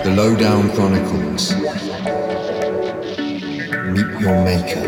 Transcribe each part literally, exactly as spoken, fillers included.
The Lowdown Chronicles. Meet your maker.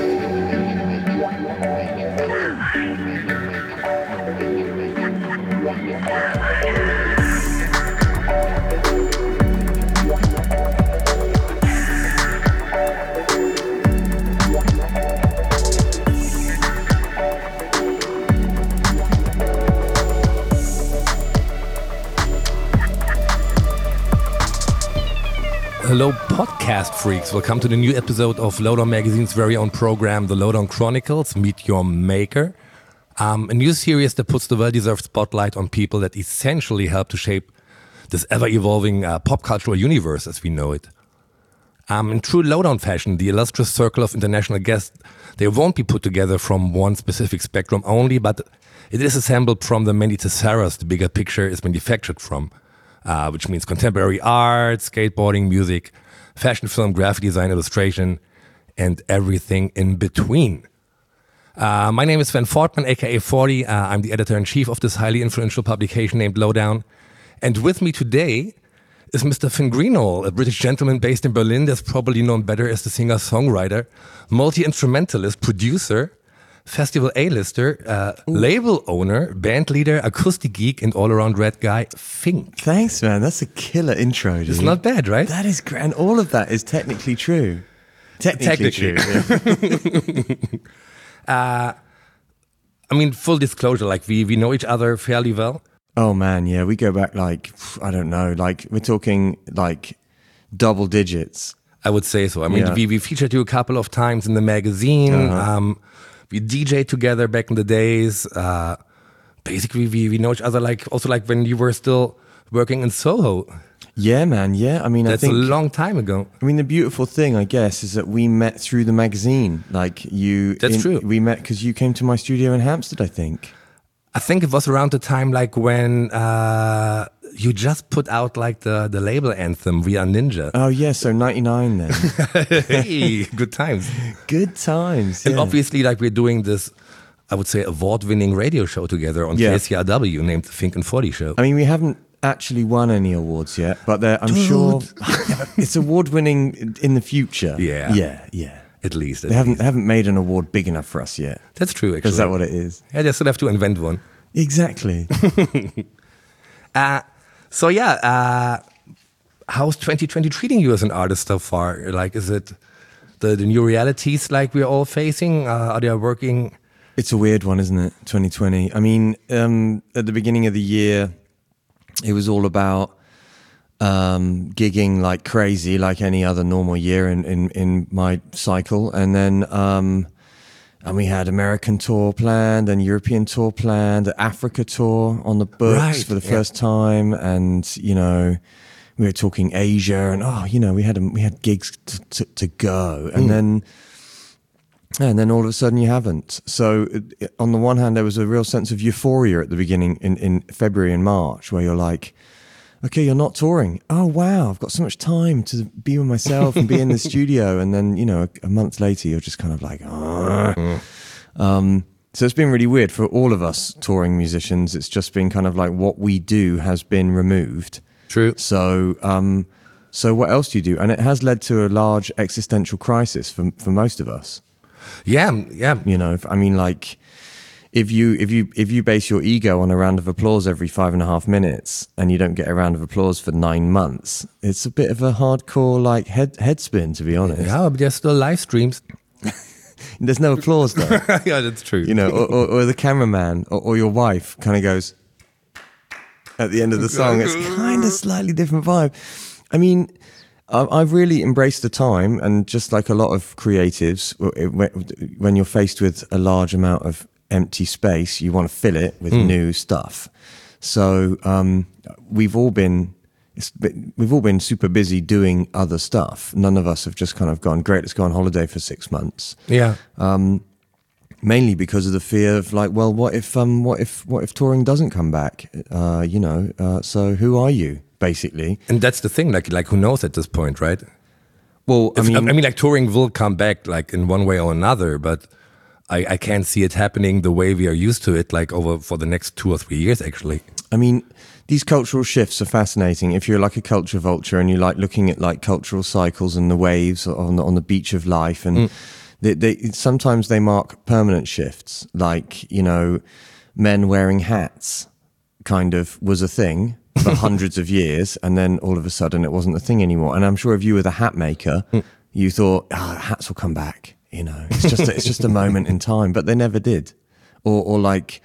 Hello, podcast freaks. Welcome to the new episode of Lowdown Magazine's very own program, The Lowdown Chronicles, Meet Your Maker. Um, a new series that puts the well-deserved spotlight on people that essentially help to shape this ever-evolving uh, pop cultural universe as we know it. Um, in true Lowdown fashion, the illustrious circle of international guests, they won't be put together from one specific spectrum only, but it is assembled from the many tesseras the bigger picture is manufactured from. Uh, which means contemporary art, skateboarding, music, fashion, film, graphic design, illustration, and everything in between. Uh, my name is Sven Fortman, aka forty. Uh, I'm the editor-in-chief of this highly influential publication named Lowdown. And with me today is Mister Finn Greenall, a British gentleman based in Berlin that's probably known better as the singer-songwriter, multi-instrumentalist, producer, festival A-lister, uh, label owner, band leader, acoustic geek, and all-around red guy, Fink. Thanks, man. That's a killer intro, dude. It's not bad, right? That is great. And all of that is technically true. Technically, technically. true. Yeah. uh, I mean, full disclosure, like we, we know each other fairly well. Oh, man, yeah. We go back like, I don't know, like we're talking like double digits. I would say so. I mean, Yeah. we, we featured you a couple of times in the magazine. Uh-huh. Um, we D J'd together back in the days. Uh, basically, we, we know each other like also like when you were still working in Soho. Yeah, man. Yeah. I mean, That's I think, a long time ago. I mean, the beautiful thing, I guess, is that we met through the magazine. Like you. That's in, true. We met because you came to my studio in Hampstead, I think. I think it was around the time like when uh, you just put out like the, the label anthem, We Are Ninja. Oh, yeah. So ninety-nine then. Hey, good times. Good times. And yeah. obviously, like we're doing this, I would say, award-winning radio show together on Yeah. K C R W named The Fink and forty Show. I mean, we haven't actually won any awards yet, but they're- I'm Dude. sure it's award-winning in the future. Yeah. Yeah, yeah. At least. At They haven't least. they haven't made an award big enough for us yet. That's true, actually. Is that what it is? Yeah, they still have to invent one. Exactly. Uh, so yeah, uh, how's twenty twenty treating you as an artist so far? Like, is it the, the new realities like we're all facing? Uh, are they working? It's a weird one, isn't it? twenty twenty. I mean, um, at the beginning of the year, it was all about um, gigging like crazy, like any other normal year in, in, in my cycle. And then um, and we had American tour planned and European tour planned, the Africa tour on the books Right, for the yeah. first time. And, you know, we were talking Asia and, oh, you know, we had, we had gigs to, to, to go. And Mm. then... And then all of a sudden you haven't. So it- on the one hand, there was a real sense of euphoria at the beginning in, in February and March where you're like, okay, you're not touring. Oh, wow, I've got so much time to be with myself and be in the studio. And then, you know, a, a month later, you're just kind of like, "Argh." um, so it's been really weird for all of us touring musicians. It's just been kind of like what we do has been removed. True. So, um, so what else do you do? And it has led to a large existential crisis for, for most of us. Yeah, yeah. You know, if, I mean, like, if you if you if you base your ego on a round of applause every five and a half minutes, and you don't get a round of applause for nine months, it's a bit of a hardcore like head head spin, to be honest. Yeah, but there's still live streams. There's no applause though. Yeah, that's true. You know, or, or, or the cameraman or, or your wife kind of goes at the end of the song. It's kind of slightly different vibe. I mean, I- I've really embraced the time, and just like a lot of creatives, when you're faced with a large amount of empty space, you want to fill it with Mm. new stuff. So um, we've all been. It's, been- we've all been super busy doing other stuff. None of us have just kind of gone, great, let's go on holiday for six months. Yeah. Mainly because of the fear of like, well, what if, um, what if, what if touring doesn't come back? Uh, you know, uh, so who are you, basically? And that's the thing, like, like who knows at this point, right? Well, I If- mean, I mean, like touring will come back, like in one way or another, but I, I can't see it happening the way we are used to it, like over for the next two or three years, actually. I mean, these cultural shifts are fascinating. If you're like a culture vulture and you like looking at like cultural cycles and the waves on the, on the beach of life, and mm. they, they sometimes they mark permanent shifts. Like, you know, men wearing hats kind of was a thing for hundreds of years, and then all of a sudden it wasn't a thing anymore. And I'm sure if you were the hat maker, mm. you thought, ah, oh, hats will come back. You know, it's just a, it's just a moment in time, but they never did. Or, or like,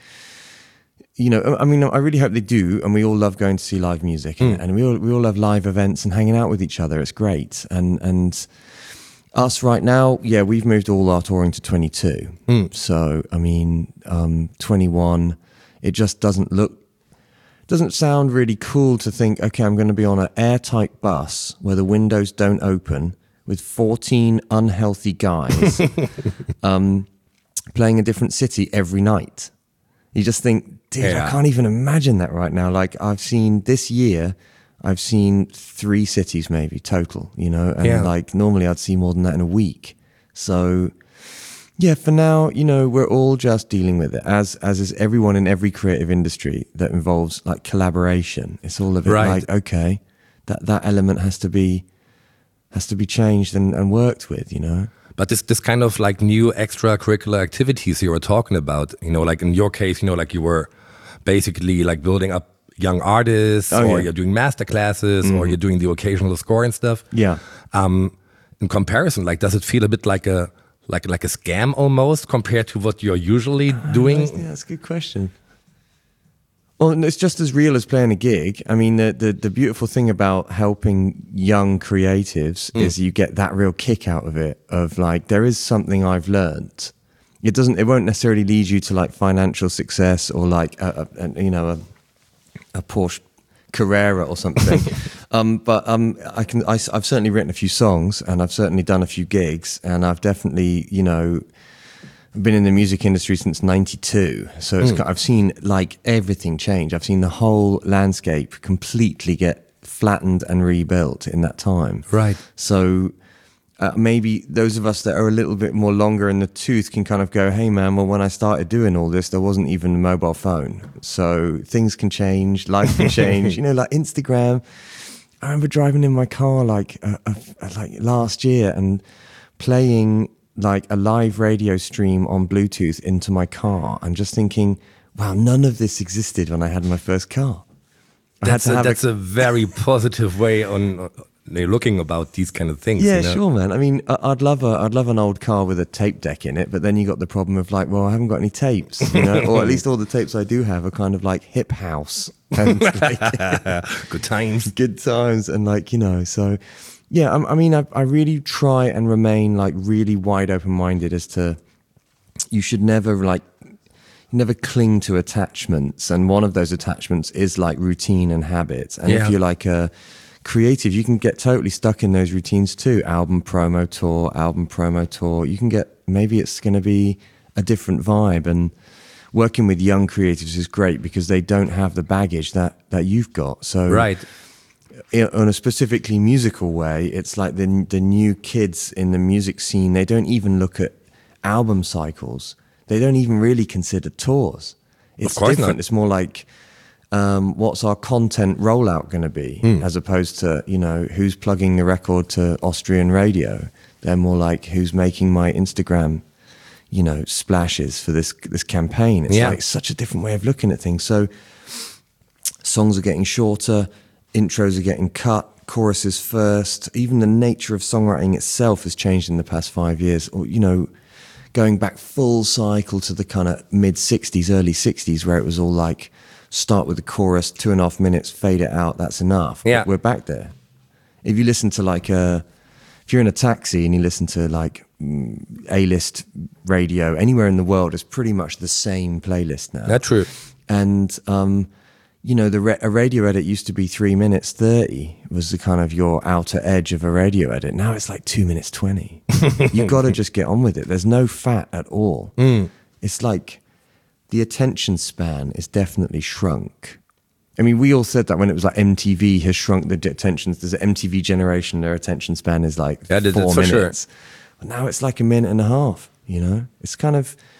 you know, I mean, I really hope they do, and we all love going to see live music, mm. and, and we all we all love live events and hanging out with each other. It's great, and and us right now, yeah, we've moved all our touring to twenty-two. Mm. So I mean, um, twenty-one, it just doesn't look. Doesn't sound really cool to think, okay, I'm going to be on an airtight bus where the windows don't open with fourteen unhealthy guys um, playing a different city every night. You just think, dude, yeah. I can't even imagine that right now. Like, I've seen this year, I've seen three cities maybe total, you know, and yeah. like normally I'd see more than that in a week. So yeah, for now, you know, we're all just dealing with it, as as is everyone in every creative industry that involves like collaboration. It's all of it right. like, okay, that, that element has to be has to be changed and, and worked with, you know. But this this kind of like new extracurricular activities you were talking about, you know, like in your case, you know, like you were basically like building up young artists, oh, or yeah. you're doing master classes, mm. or you're doing the occasional score and stuff. Yeah. Um, in comparison, like, does it feel a bit like a like like a scam almost compared to what you're usually doing? Uh, yeah, that's a good question. Well, it's just as real as playing a gig. I mean, the the, the beautiful thing about helping young creatives mm. is you get that real kick out of it, of like, there is something I've learned. It doesn't, it won't necessarily lead you to like financial success or like, a, a, a, you know, a, a Porsche Carrera or something. um, but um, I can, I, I've certainly written a few songs, and I've certainly done a few gigs, and I've definitely, you know, been in the music industry since ninety-two. So it's, mm. I've seen like everything change. I've seen the whole landscape completely get flattened and rebuilt in that time. Right. So uh, maybe those of us that are a little bit more longer in the tooth can kind of go, hey man, well, when I started doing all this, there wasn't even a mobile phone. So things can change, life can change, you know, like Instagram. I remember driving in my car like, uh, uh, like last year and playing like a live radio stream on Bluetooth into my car, and just thinking, wow, none of this existed when I had my first car. I that's had to a, have that's a, a very positive way on uh, looking about these kind of things. Yeah, you know? Sure, man. I mean, I'd love a, I'd love an old car with a tape deck in it, but then you got the problem of like, well, I haven't got any tapes, you know, or at least all the tapes I do have are kind of like hip house and like, good times, good times, and like, you know, so. Yeah, I, I mean, I, I really try and remain like really wide open-minded as to, you should never like, never cling to attachments. And one of those attachments is like routine and habits. And yeah. if you're like a creative, you can get totally stuck in those routines too. Album promo tour, album promo tour. You can get, maybe it's going to be a different vibe. And working with young creatives is great because they don't have the baggage that, that you've got. So right. in a specifically musical way, it's like the the new kids in the music scene, they don't even look at album cycles. They don't even really consider tours. It's different. Not. It's more like, um, what's our content rollout going to be, mm. as opposed to, you know, who's plugging the record to Austrian radio. They're more like, who's making my Instagram, you know, splashes for this this campaign. It's yeah. like such a different way of looking at things. So songs are getting shorter. Intros are getting cut, choruses first. Even the nature of songwriting itself has changed in the past five years. Or, you know, going back full cycle to the kind of mid-sixties, early sixties, where it was all like, start with the chorus, two and a half minutes, fade it out, that's enough. Yeah. We're back there. If you listen to like a, if you're in a taxi and you listen to like A-list radio, anywhere in the world, it's pretty much the same playlist now. That's true. And, um, you know, the ra- a radio edit used to be three minutes thirty was the kind of your outer edge of a radio edit. Now it's like two minutes twenty. You got to just get on with it. There's no fat at all. Mm. It's like the attention span is definitely shrunk. I mean, we all said that when it was like M T V has shrunk the attention. There's an M T V generation, their attention span is like yeah, four for minutes. Sure. But now it's like a minute and a half, you know? It's kind of,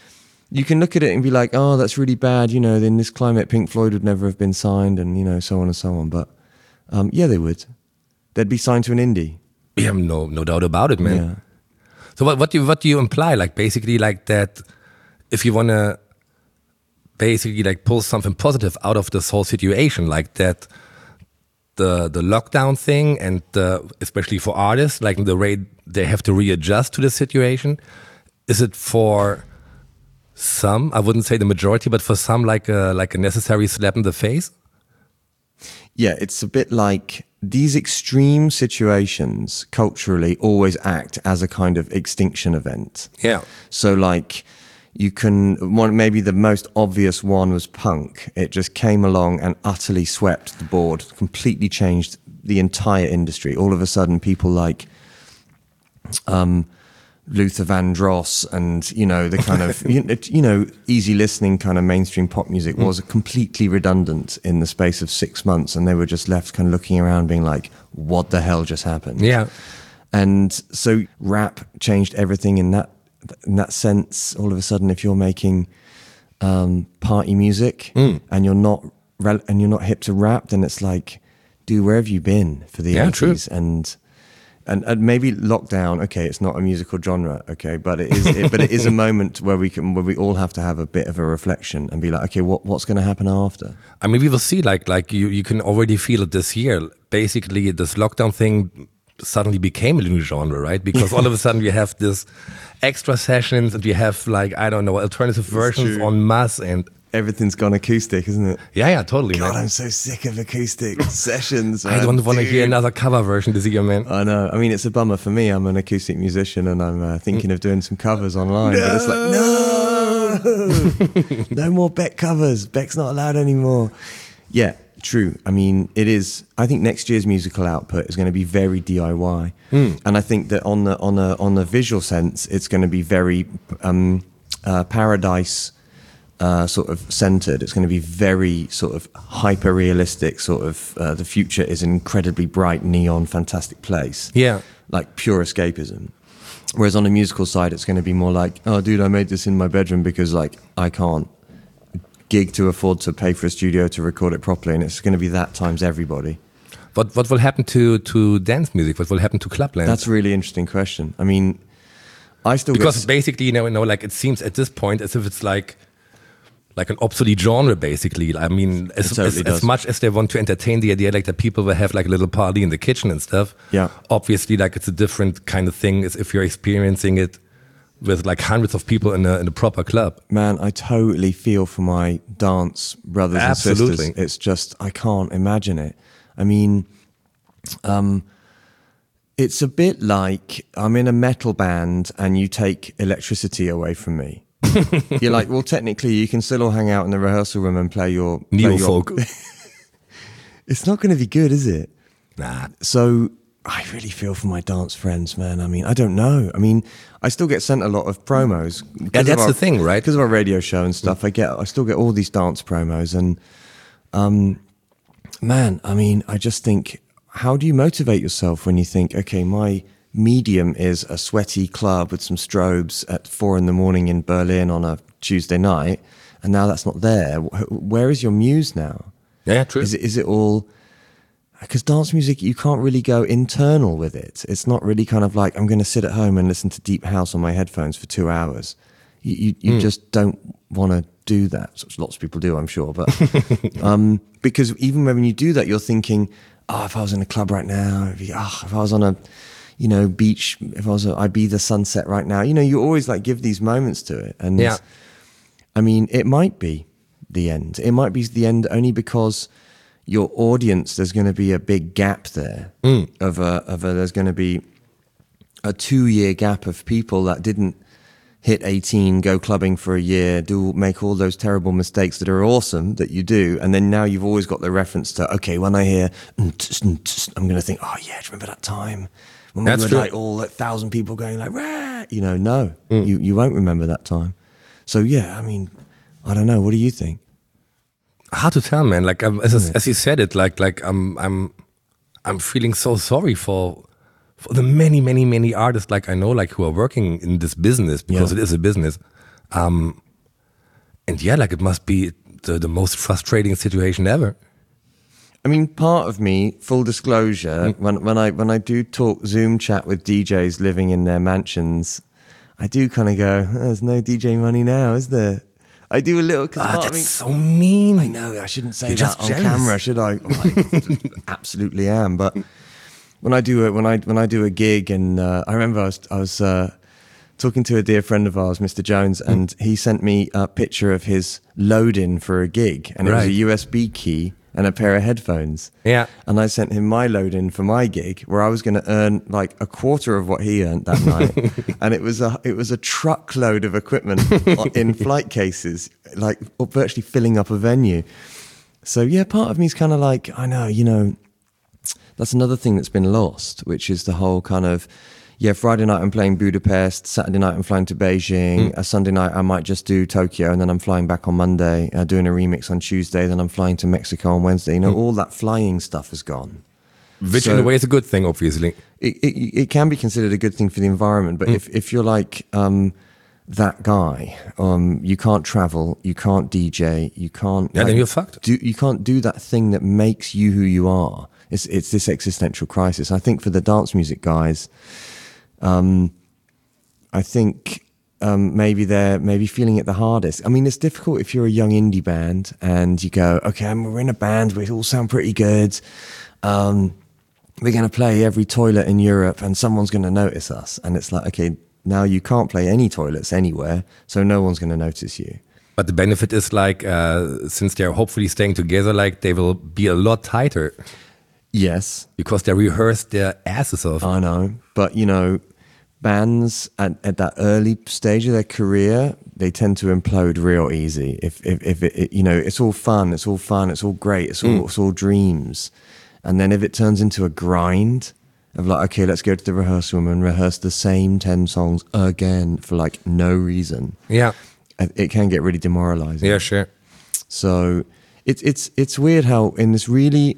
you can look at it and be like, oh, that's really bad. You know, in this climate, Pink Floyd would never have been signed, and you know, so on and so on. But um, yeah, they would. They'd be signed to an indie. Yeah, no, no doubt about it, man. Yeah. So what, what do you, what do you imply? Like basically, like that, if you want to basically like pull something positive out of this whole situation, like that, the the lockdown thing, and uh, especially for artists, like the way they have to readjust to the situation. Is it for some? I wouldn't say the majority, but for some, like a like a necessary slap in the face. Yeah, it's a bit like these extreme situations culturally always act as a kind of extinction event. Yeah. So like you can, one, maybe the most obvious one was punk. It just came along and utterly swept the board, completely changed the entire industry. All of a sudden people like um, Luther Vandross and, you know, the kind of, you, you know, easy listening kind of mainstream pop music was completely redundant in the space of six months. And they were just left kind of looking around being like, what the hell just happened? Yeah. And so rap changed everything in that, in that sense. All of a sudden, if you're making um, party music mm. and you're not, re- and you're not hip to rap, then it's like, dude, where have you been for the yeah, eighties? True. And, And, and maybe lockdown, okay, it's not a musical genre, okay, but it is, it, but it is a moment where we can, where we all have to have a bit of a reflection and be like, okay, what, what's going to happen after? I mean, we will see. Like, like you, you can already feel it this year. Basically, this lockdown thing suddenly became a new genre, right? Because all of a sudden you have this extra sessions, and you have like I don't know alternative versions en masse, and everything's gone acoustic, isn't it? Yeah, yeah, totally. God, man. I'm so sick of acoustic sessions. Man. I don't want to hear another cover version this year, man. I know. I mean, it's a bummer for me. I'm an acoustic musician, and I'm uh, thinking of doing some covers online. No! But it's like, no, no more Beck covers. Beck's not allowed anymore. Yeah, true. I mean, it is. I think next year's musical output is going to be very D I Y, mm. and I think that on the on a on the visual sense, it's going to be very um, uh, Paradise. Uh, sort of centered. It's going to be very sort of hyper realistic. Sort of uh, the future is an incredibly bright, neon, fantastic place. Yeah, like pure escapism. Whereas on the musical side, it's going to be more like, oh, dude, I made this in my bedroom because like I can't gig to afford to pay for a studio to record it properly, and it's going to be that times everybody. What what will happen to to dance music? What will happen to clubland? That's a really interesting question. I mean, I still because get basically, you know, you know, like it seems at this point as if it's like. Like an obsolete genre, basically. I mean, as, totally as, as much as they want to entertain the idea, like that people will have like a little party in the kitchen and stuff. Yeah. Obviously, like it's a different kind of thing as if you're experiencing it with like hundreds of people in a in a proper club. Man, I totally feel for my dance brothers Absolutely. and sisters. It's just I can't imagine it. I mean, um, it's a bit like I'm in a metal band and you take electricity away from me. You're like, well, technically, you can still all hang out in the rehearsal room and play your neo your... folk. It's not going to be good, is it? Nah. So I really feel for my dance friends, man. I mean, I don't know. I mean, I still get sent a lot of promos. Yeah, that's our, the thing, right? Because of our radio show and stuff, I get, I still get all these dance promos, and um, man, I mean, I just think, how do you motivate yourself when you think, okay, my medium is a sweaty club with some strobes at four in the morning in Berlin on a Tuesday night, and now that's not there. Where is your muse now? Yeah, true. Is it is it all? Because dance music, you can't really go internal with it. It's not really kind of like I'm going to sit at home and listen to deep house on my headphones for two hours. You you, you mm. just don't want to do that. So lots of people do, I'm sure, but um, because even when you do that, you're thinking, oh, if I was in a club right now, it'd be, oh, if I was on a you know, beach, if I was, a, I'd be the sunset right now. You know, you always like give these moments to it. And yeah. I mean, it might be the end. It might be the end only because your audience, there's going to be a big gap there mm. of a, of a, there's going to be a two year gap of people that didn't hit eighteen, go clubbing for a year, do make all those terrible mistakes that are awesome that you do. And then now you've always got the reference to, okay, when I hear, I'm going to think, oh yeah, do you remember that time? When we That's were true. like all like thousand people going like, rah! You know, no, mm. you, you won't remember that time. So yeah, I mean, I don't know. What do you think? Hard to tell, man. Like um, as, as you said it, like like I'm I'm I'm feeling so sorry for for the many many many artists like I know like who are working in this business because Yeah. it is a business. Um, And yeah, like it must be the, the most frustrating situation ever. I mean, part of me, full disclosure, Mm. when when I when I do talk Zoom chat with D Js living in their mansions, I do kind of go, oh, "There's no D J money now, is there?" I do a little. Cause Ah, part of that's me, so mean. I know I shouldn't say You're that just on jealous. camera, should I? Well, I absolutely am. But when I do it, when I when I do a gig, and uh, I remember I was I was uh, talking to a dear friend of ours, Mister Jones, and he sent me a picture of his load-in for a gig, and it was Right. a U S B key and a pair of headphones. Yeah. And I sent him my load-in for my gig, where I was going to earn like a quarter of what he earned that night, and it was a it was a truckload of equipment in flight cases, like virtually filling up a venue. So yeah, part of me is kind of like, I know, you know, that's another thing that's been lost, which is the whole kind of, yeah, Friday night I'm playing Budapest, Saturday night I'm flying to Beijing, Mm. a Sunday night I might just do Tokyo, and then I'm flying back on Monday, uh, doing a remix on Tuesday, then I'm flying to Mexico on Wednesday. You know, all that flying stuff is gone. Which So- in a way is a good thing, obviously. It, it, it can be considered a good thing for the environment, but if, if you're like um, that guy, um, you can't travel, you can't D J, you can't. Yeah, like, then you're fucked. Do, you can't do that thing that makes you who you are. It's it's this existential crisis. I think for the dance music guys, um, I think um, maybe they're maybe feeling it the hardest. I mean, it's difficult if you're a young indie band and you go, okay, I'm- we're in a band, we all sound pretty good. Um, we're going to play every toilet in Europe and someone's going to notice us. And it's like, okay, now you can't play any toilets anywhere, so no one's going to notice you. But the benefit is like, uh, since they're hopefully staying together, like they will be a lot tighter Yes, because they rehearse their asses off. I know. But, you know, bands at, at that early stage of their career, they tend to implode real easy. If, if, if it, it, you know, it's all fun, it's all fun, it's all great, it's all, it's all dreams. And then if it turns into a grind of like, okay, let's go to the rehearsal room and rehearse the same ten songs again for like no reason, Yeah, it it can get really demoralizing. yeah, sure. So it's it's it's weird how in this really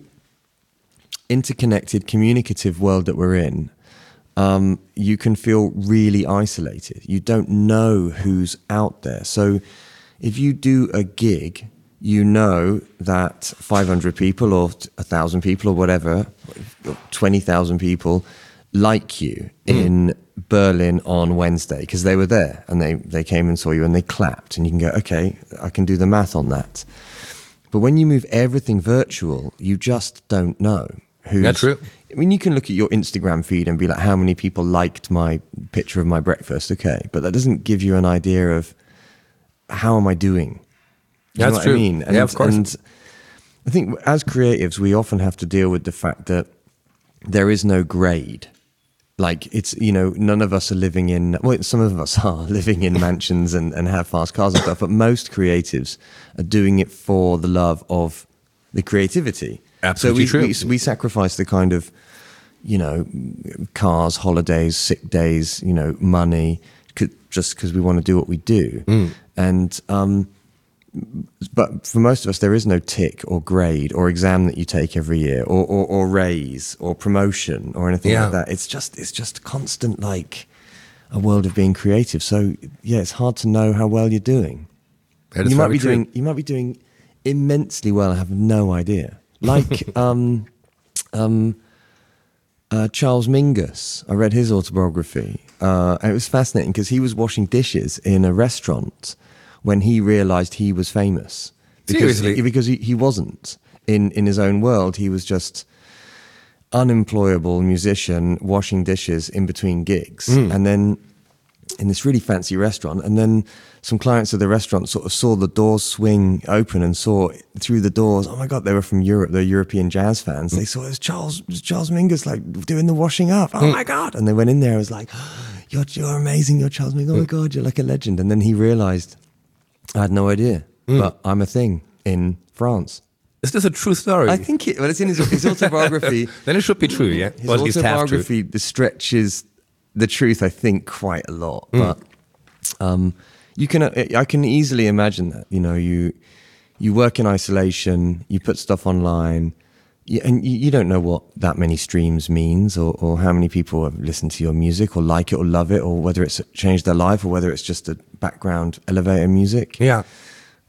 interconnected, communicative world that we're in, um, you can feel really isolated. You don't know who's out there. So if you do a gig, you know that five hundred people or one thousand people or whatever, twenty thousand people like you in Berlin on Wednesday because they were there and they, they came and saw you and they clapped, and you can go, okay, I can do the math on that. But when you move everything virtual, you just don't know who's... Yeah, true. I mean, you can look at your Instagram feed and be like, how many people liked my picture of my breakfast? Okay. But that doesn't give you an idea of how am I doing? Do you That's know what true. I mean? Yeah, of course. And I think as creatives, we often have to deal with the fact that there is no grade. Like it's, you know, none of us are living in, well, some of us are living in mansions and, and have fast cars and stuff, but most creatives are doing it for the love of the creativity. Absolutely so we, true. we, we sacrifice the kind of, you know, cars, holidays, sick days, you know, money, c- just because we want to do what we do. Mm. And, um, but for most of us, there is no tick or grade or exam that you take every year, or or, or raise or promotion or anything Yeah. like that. It's just it's just constant, like a world of being creative. So yeah, it's hard to know how well you're doing. That is You might very be true. doing you might be doing immensely well. I have no idea. Like um, um, uh, Charles Mingus. I read his autobiography, uh, and it was fascinating because he was washing dishes in a restaurant when he realized he was famous. Because, Seriously? Because he, he wasn't. In, in his own world, he was just unemployable musician washing dishes in between gigs. Mm. And then in this really fancy restaurant, and then some clients of the restaurant sort of saw the doors swing open and saw through the doors, oh my God, they were from Europe, they're European jazz fans. They saw it was Charles, it was Charles Mingus like doing the washing up. Oh my God. And they went in there, it was like, you're, you're amazing, you're Charles Mingus, oh my God, you're like a legend. And then he realized, I had no idea, but I'm a thing in France. Is this a true story? I think it, well, it's in his, his autobiography. Then it should be true, yeah? His Or at least half true. autobiography the stretches the truth, I think, quite a lot. But um, you can, I can easily imagine that. You know, you you work in isolation, you put stuff online, you, and you, you don't know what that many streams means, or, or how many people have listened to your music, or like it, or love it, or whether it's changed their life, or whether it's just a background elevator music. Yeah.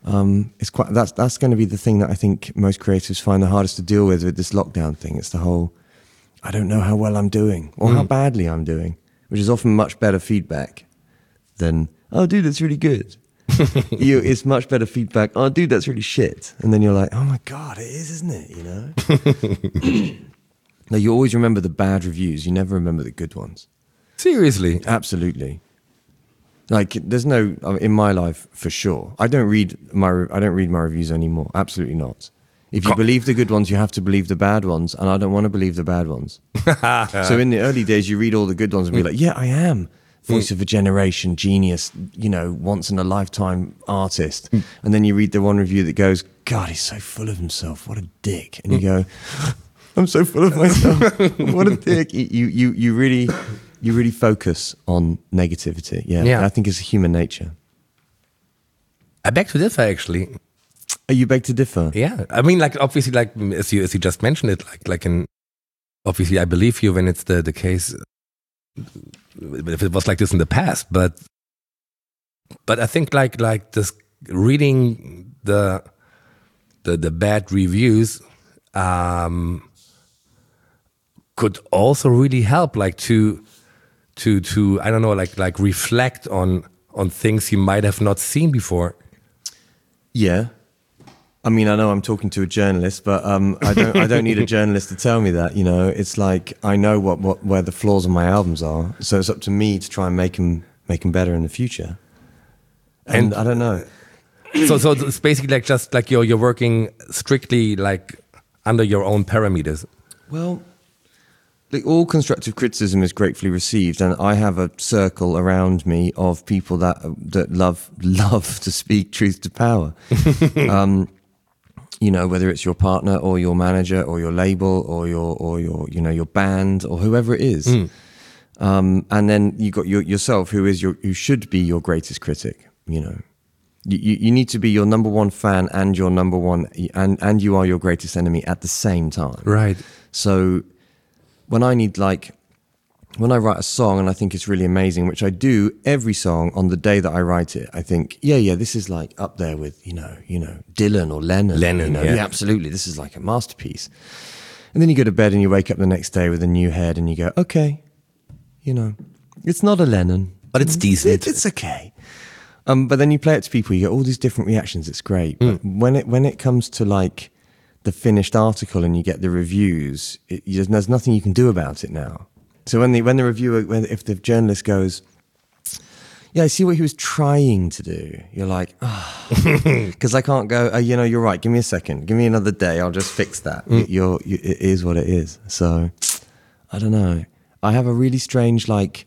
Um, it's quite that's that's going to be the thing that I think most creatives find the hardest to deal with with this lockdown thing. It's the whole, I don't know how well I'm doing or mm. how badly I'm doing, which is often much better feedback than, oh, dude, that's really good. you, it's much better feedback. Oh, dude, that's really shit. And then you're like, oh my God, it is, isn't it? You know? No, you always remember the bad reviews. You never remember the good ones. Seriously? Absolutely. Like, there's no, in my life, for sure. I don't read my, I don't read my reviews anymore. Absolutely not. If you believe the good ones, you have to believe the bad ones. And I don't want to believe the bad ones. So in the early days, you read all the good ones and be like, yeah, I am. Voice of a generation, genius, you know, once in a lifetime artist. And then you read the one review that goes, God, he's so full of himself. What a dick. And you go, I'm so full of myself. What a dick. You, you, you really, you really focus on negativity. Yeah. yeah. I think it's human nature. I beg to differ, actually. Are you beg to differ? Yeah. I mean, like, obviously, like, as you, as you just mentioned it, like, like in, obviously, I believe you when it's the, the case, if it was like this in the past, but but I think like like this reading the the the bad reviews um, could also really help, like to to to I don't know, like like reflect on on things you might have not seen before. Yeah. I mean, I know I'm talking to a journalist, but um, I don't. I don't need a journalist to tell me that. You know, it's like I know what, what where the flaws of my albums are, so it's up to me to try and make them make them better in the future. And, and I don't know. So, so it's basically like just like you're you're working strictly like under your own parameters. Well, like all constructive criticism is gratefully received, and I have a circle around me of people that that love love to speak truth to power. um, You know, whether it's your partner or your manager or your label or your or your you know your band or whoever it is, mm. um, and then you got your, yourself, who is your who should be your greatest critic. You know, you, you you need to be your number one fan and your number one and and you are your greatest enemy at the same time. Right. So when I need like. When I write a song and I think it's really amazing, which I do every song on the day that I write it, I think, yeah, yeah, this is like up there with, you know, you know, Dylan or Lennon. Lennon, you know? yeah. yeah. Absolutely. This is like a masterpiece. And then you go to bed and you wake up the next day with a new head and you go, okay, you know, it's not a Lennon. But it's decent. It, it's okay. Um, but then you play it to people, you get all these different reactions. It's great. Mm. But when it when it comes to like the finished article and you get the reviews, it, you, there's nothing you can do about it now. So when the when the reviewer, when, if the journalist goes, yeah, I see what he was trying to do, you're like, oh, because I can't go, oh, you know, you're right, give me a second, give me another day, I'll just fix that. Mm. You're, you, it is what it is. So, I don't know. I have a really strange, like,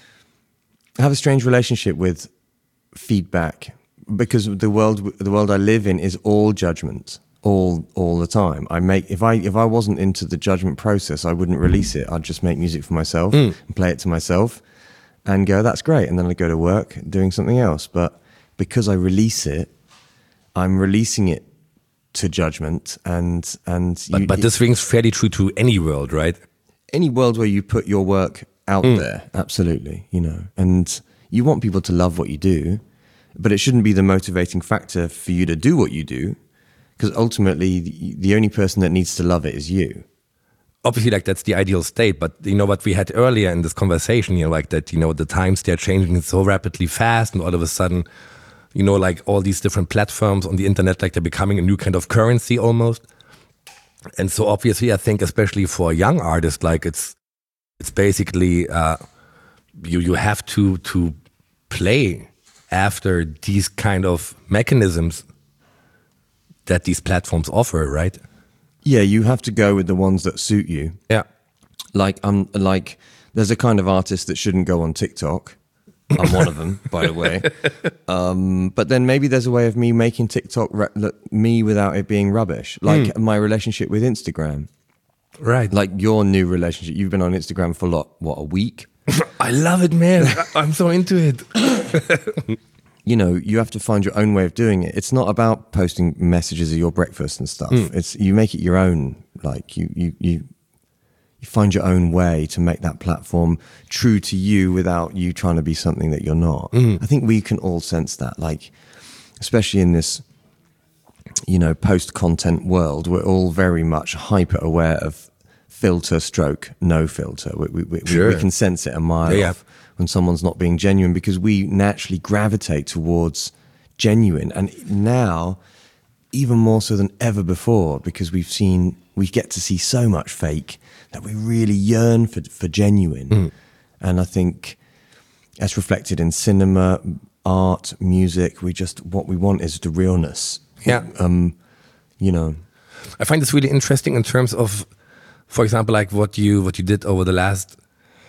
I have a strange relationship with feedback because the world, the world I live in is all judgment. all all the time. I make if I if I wasn't into the judgment process, I wouldn't release it. I'd just make music for myself mm. and play it to myself and go, that's great. And then I'd go to work doing something else. But because I release it, I'm releasing it to judgment and and But, you, but this rings fairly true to any world, right? Any world where you put your work out mm. there, absolutely, you know. And you want people to love what you do, but it shouldn't be the motivating factor for you to do what you do. Because ultimately, the, the only person that needs to love it is you. Obviously, like that's the ideal state. But you know what we had earlier in this conversation, you know, like that, you know, the times they're changing so rapidly fast, and all of a sudden, you know, like all these different platforms on the internet, like they're becoming a new kind of currency almost. And so obviously, I think especially for a young artist, like it's it's basically uh, you you have to to play after these kind of mechanisms that these platforms offer, right? Yeah, you have to go with the ones that suit you. Yeah. Like um, like there's a kind of artist that shouldn't go on TikTok. I'm one of them, by the way. Um, but then maybe there's a way of me making TikTok re- me without it being rubbish. Like mm. my relationship with Instagram. Right. Like your new relationship. You've been on Instagram for what, what a week? I love it, man. I'm so into it. You know, you have to find your own way of doing it. It's not about posting messages of your breakfast and stuff. Mm. It's you make it your own. Like you, you, you, you find your own way to make that platform true to you without you trying to be something that you're not. Mm. I think we can all sense that, like, especially in this you know, post-content world, we're all very much hyper aware of filter stroke, no filter. We, we, we, Sure. we can sense it a mile Yeah, yeah. off when someone's not being genuine, because we naturally gravitate towards genuine. And now, even more so than ever before, because we've seen, we get to see so much fake that we really yearn for, for genuine. Mm. And I think that's reflected in cinema, art, music. We just, what we want is the realness. Yeah. Um, you know. I find this really interesting in terms of, for example, like what you what you did over the last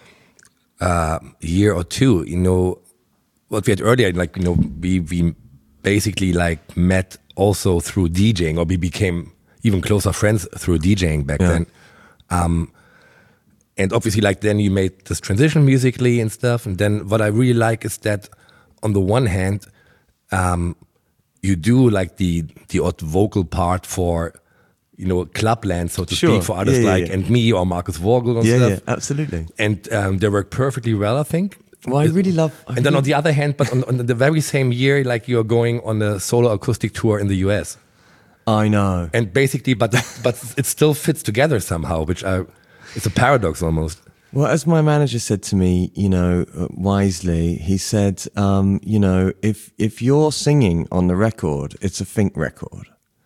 uh, year or two. You know, what we had earlier, like you know, we we basically like met also through DJing, or we became even closer friends through DJing back Yeah. then. Um, and obviously, like then you made this transition musically and stuff. And then what I really like is that on the one hand, um, you do like the the odd vocal part for, you know, Clubland, so to Sure. speak, for artists Yeah, yeah, like yeah. and me or Marcus Vogel and Yeah, stuff. yeah, absolutely. And um, they work perfectly well, I think. Well, I really love. I And then on really- the other hand, but on, on the very same year, like you're going on a solo acoustic tour in the U S. I know. And basically, but but it still fits together somehow, which I, it's a paradox almost. Well, as my manager said to me, you know, uh, wisely, he said, um, you know, if if you're singing on the record, it's a Fink record.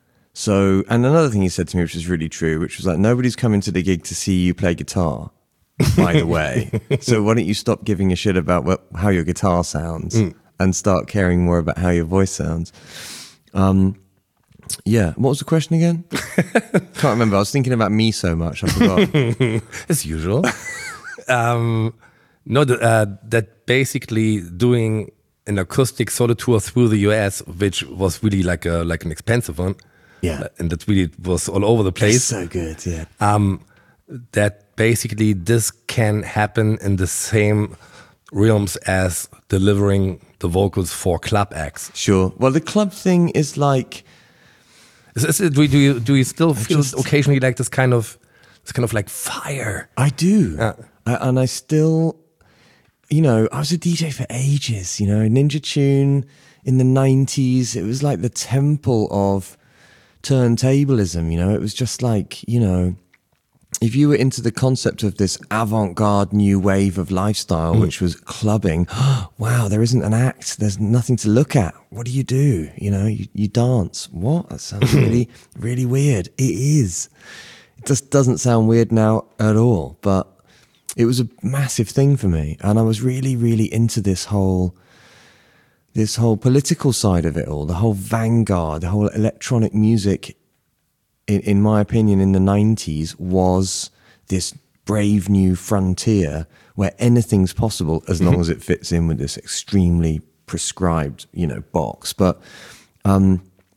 So, and another thing he said to me, which was really true, which was like, nobody's coming to the gig to see you play guitar, by the way. So why don't you stop giving a shit about what, how your guitar sounds and start caring more about how your voice sounds? Um, yeah. What was the question again? Can't remember. I was thinking about me so much, I forgot. As usual. um, no, the, uh, that basically doing an acoustic solo tour through the U S, which was really like a like an expensive one. Yeah. And that really was all over the place. So good, yeah. Um, that basically this can happen in the same realms as delivering the vocals for club acts. Sure. Well, the club thing is like, Is, is it, do you do you still feel just- occasionally like this kind of this kind of like fire? I do. Yeah. I, and I still, you know, I was a D J for ages, you know, Ninja Tune in the nineties. It was like the temple of turntablism, you know, it was just like, you know, if you were into the concept of this avant-garde new wave of lifestyle, which was clubbing, wow, there isn't an act. There's nothing to look at. What do you do? You know, you, you dance. What? That sounds really, really weird. It is. It just doesn't sound weird now at all. But it was a massive thing for me. And I was really, really into this whole, this whole political side of it all, the whole vanguard, the whole electronic music. In, in my opinion, in the nineties was this brave new frontier where anything's possible as long as it fits in with this extremely prescribed, you know, box. But um,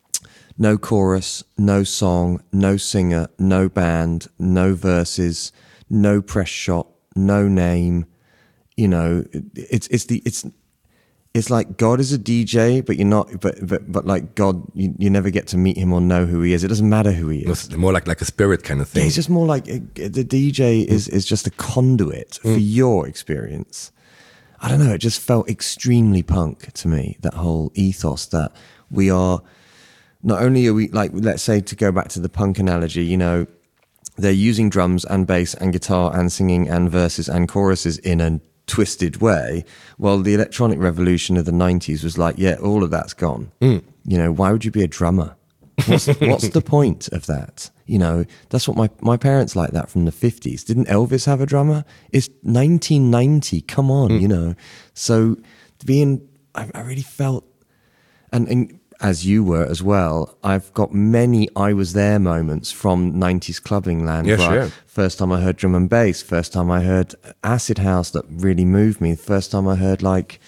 no chorus, no song, no singer, no band, no verses, no press shot, no name. You know, it's it's the it's. It's like God is a D J, but you're not. But but but like God, you, you never get to meet him or know who he is. It doesn't matter who he is. It's more like like a spirit kind of Yeah, thing. he's just more like uh, the D J is is just a conduit for your experience. I don't know. It just felt extremely punk to me. That whole ethos that we are. Not only are we like, let's say, to go back to the punk analogy, you know, they're using drums and bass and guitar and singing and verses and choruses in a twisted way. Well, the electronic revolution of the nineties was like, yeah, all of that's gone. Mm. You know, why would you be a drummer? What's, what's the point of that? You know, that's what my, my parents like that from the fifties. Didn't Elvis have a drummer? It's nineteen ninety. Come on, mm. you know. So being, I, I really felt, and, and as you were as well, I've got many I was there moments from nineties clubbing land. Yeah, where I- sure. First time I heard drum and bass, first time I heard acid house that really moved me, first time I heard like,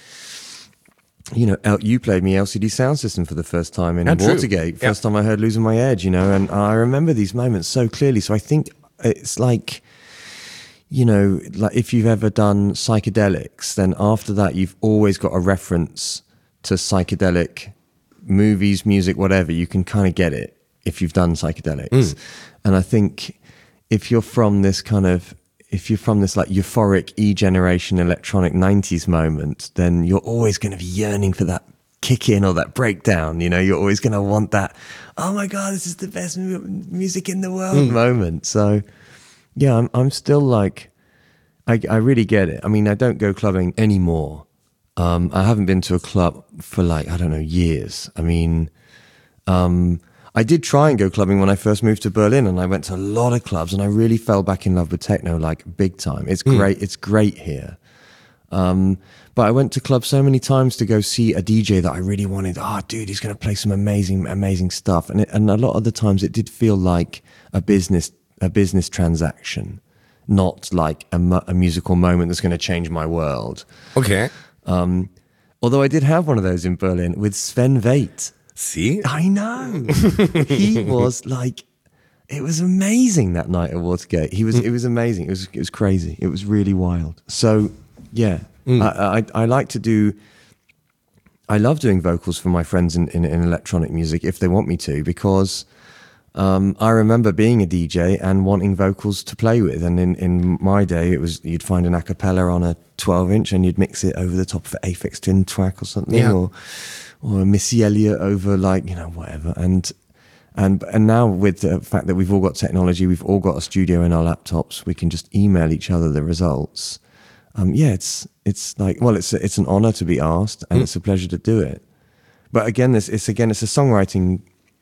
you know, L- you played me L C D Sound System for the first time in Yeah, true. Watergate, first Yeah. time I heard Losing My Edge, you know, and I remember these moments so clearly. So I think it's like, you know, like if you've ever done psychedelics, then after that you've always got a reference to psychedelic movies, music, whatever. You can kind of get it if you've done psychedelics. Mm. And I think if you're from this kind of, if you're from this like euphoric E-generation electronic nineties moment, then you're always going to be yearning for that kick in or that breakdown. You know, you're always going to want that, oh my God, this is the best mu- music in the world mm. moment. So yeah, I'm, I'm still like, I, I really get it. I mean, I don't go clubbing anymore. Um, I haven't been to a club for like, I don't know, years. I mean, um, I did try and go clubbing when I first moved to Berlin, and I went to a lot of clubs, and I really fell back in love with techno, like big time. It's mm. great. It's great here. Um, but I went to clubs so many times to go see a D J that I really wanted. Oh, dude, he's going to play some amazing, amazing stuff. And it, and a lot of the times it did feel like a business, a business transaction, not like a, mu- a musical moment that's going to change my world. Okay. Um, although I did have one of those in Berlin with Sven Väth. See? I know. He was like, it was amazing that night at Watergate. He was, mm. it was amazing. It was, it was crazy. It was really wild. So yeah, mm. I, I, I like to do, I love doing vocals for my friends in, in, in electronic music if they want me to, because um, I remember being a D J and wanting vocals to play with. And in, in my day, it was, you'd find an a cappella on a twelve inch and you'd mix it over the top of an Aphex Twin track or something, yeah. or or a Missy Elliott over like, you know, whatever. And and and now with the fact that we've all got technology, we've all got a studio in our laptops, we can just email each other the results. Um, yeah, it's it's like, well, it's it's an honor to be asked, and mm. it's a pleasure to do it. But again, this it's again it's a songwriting.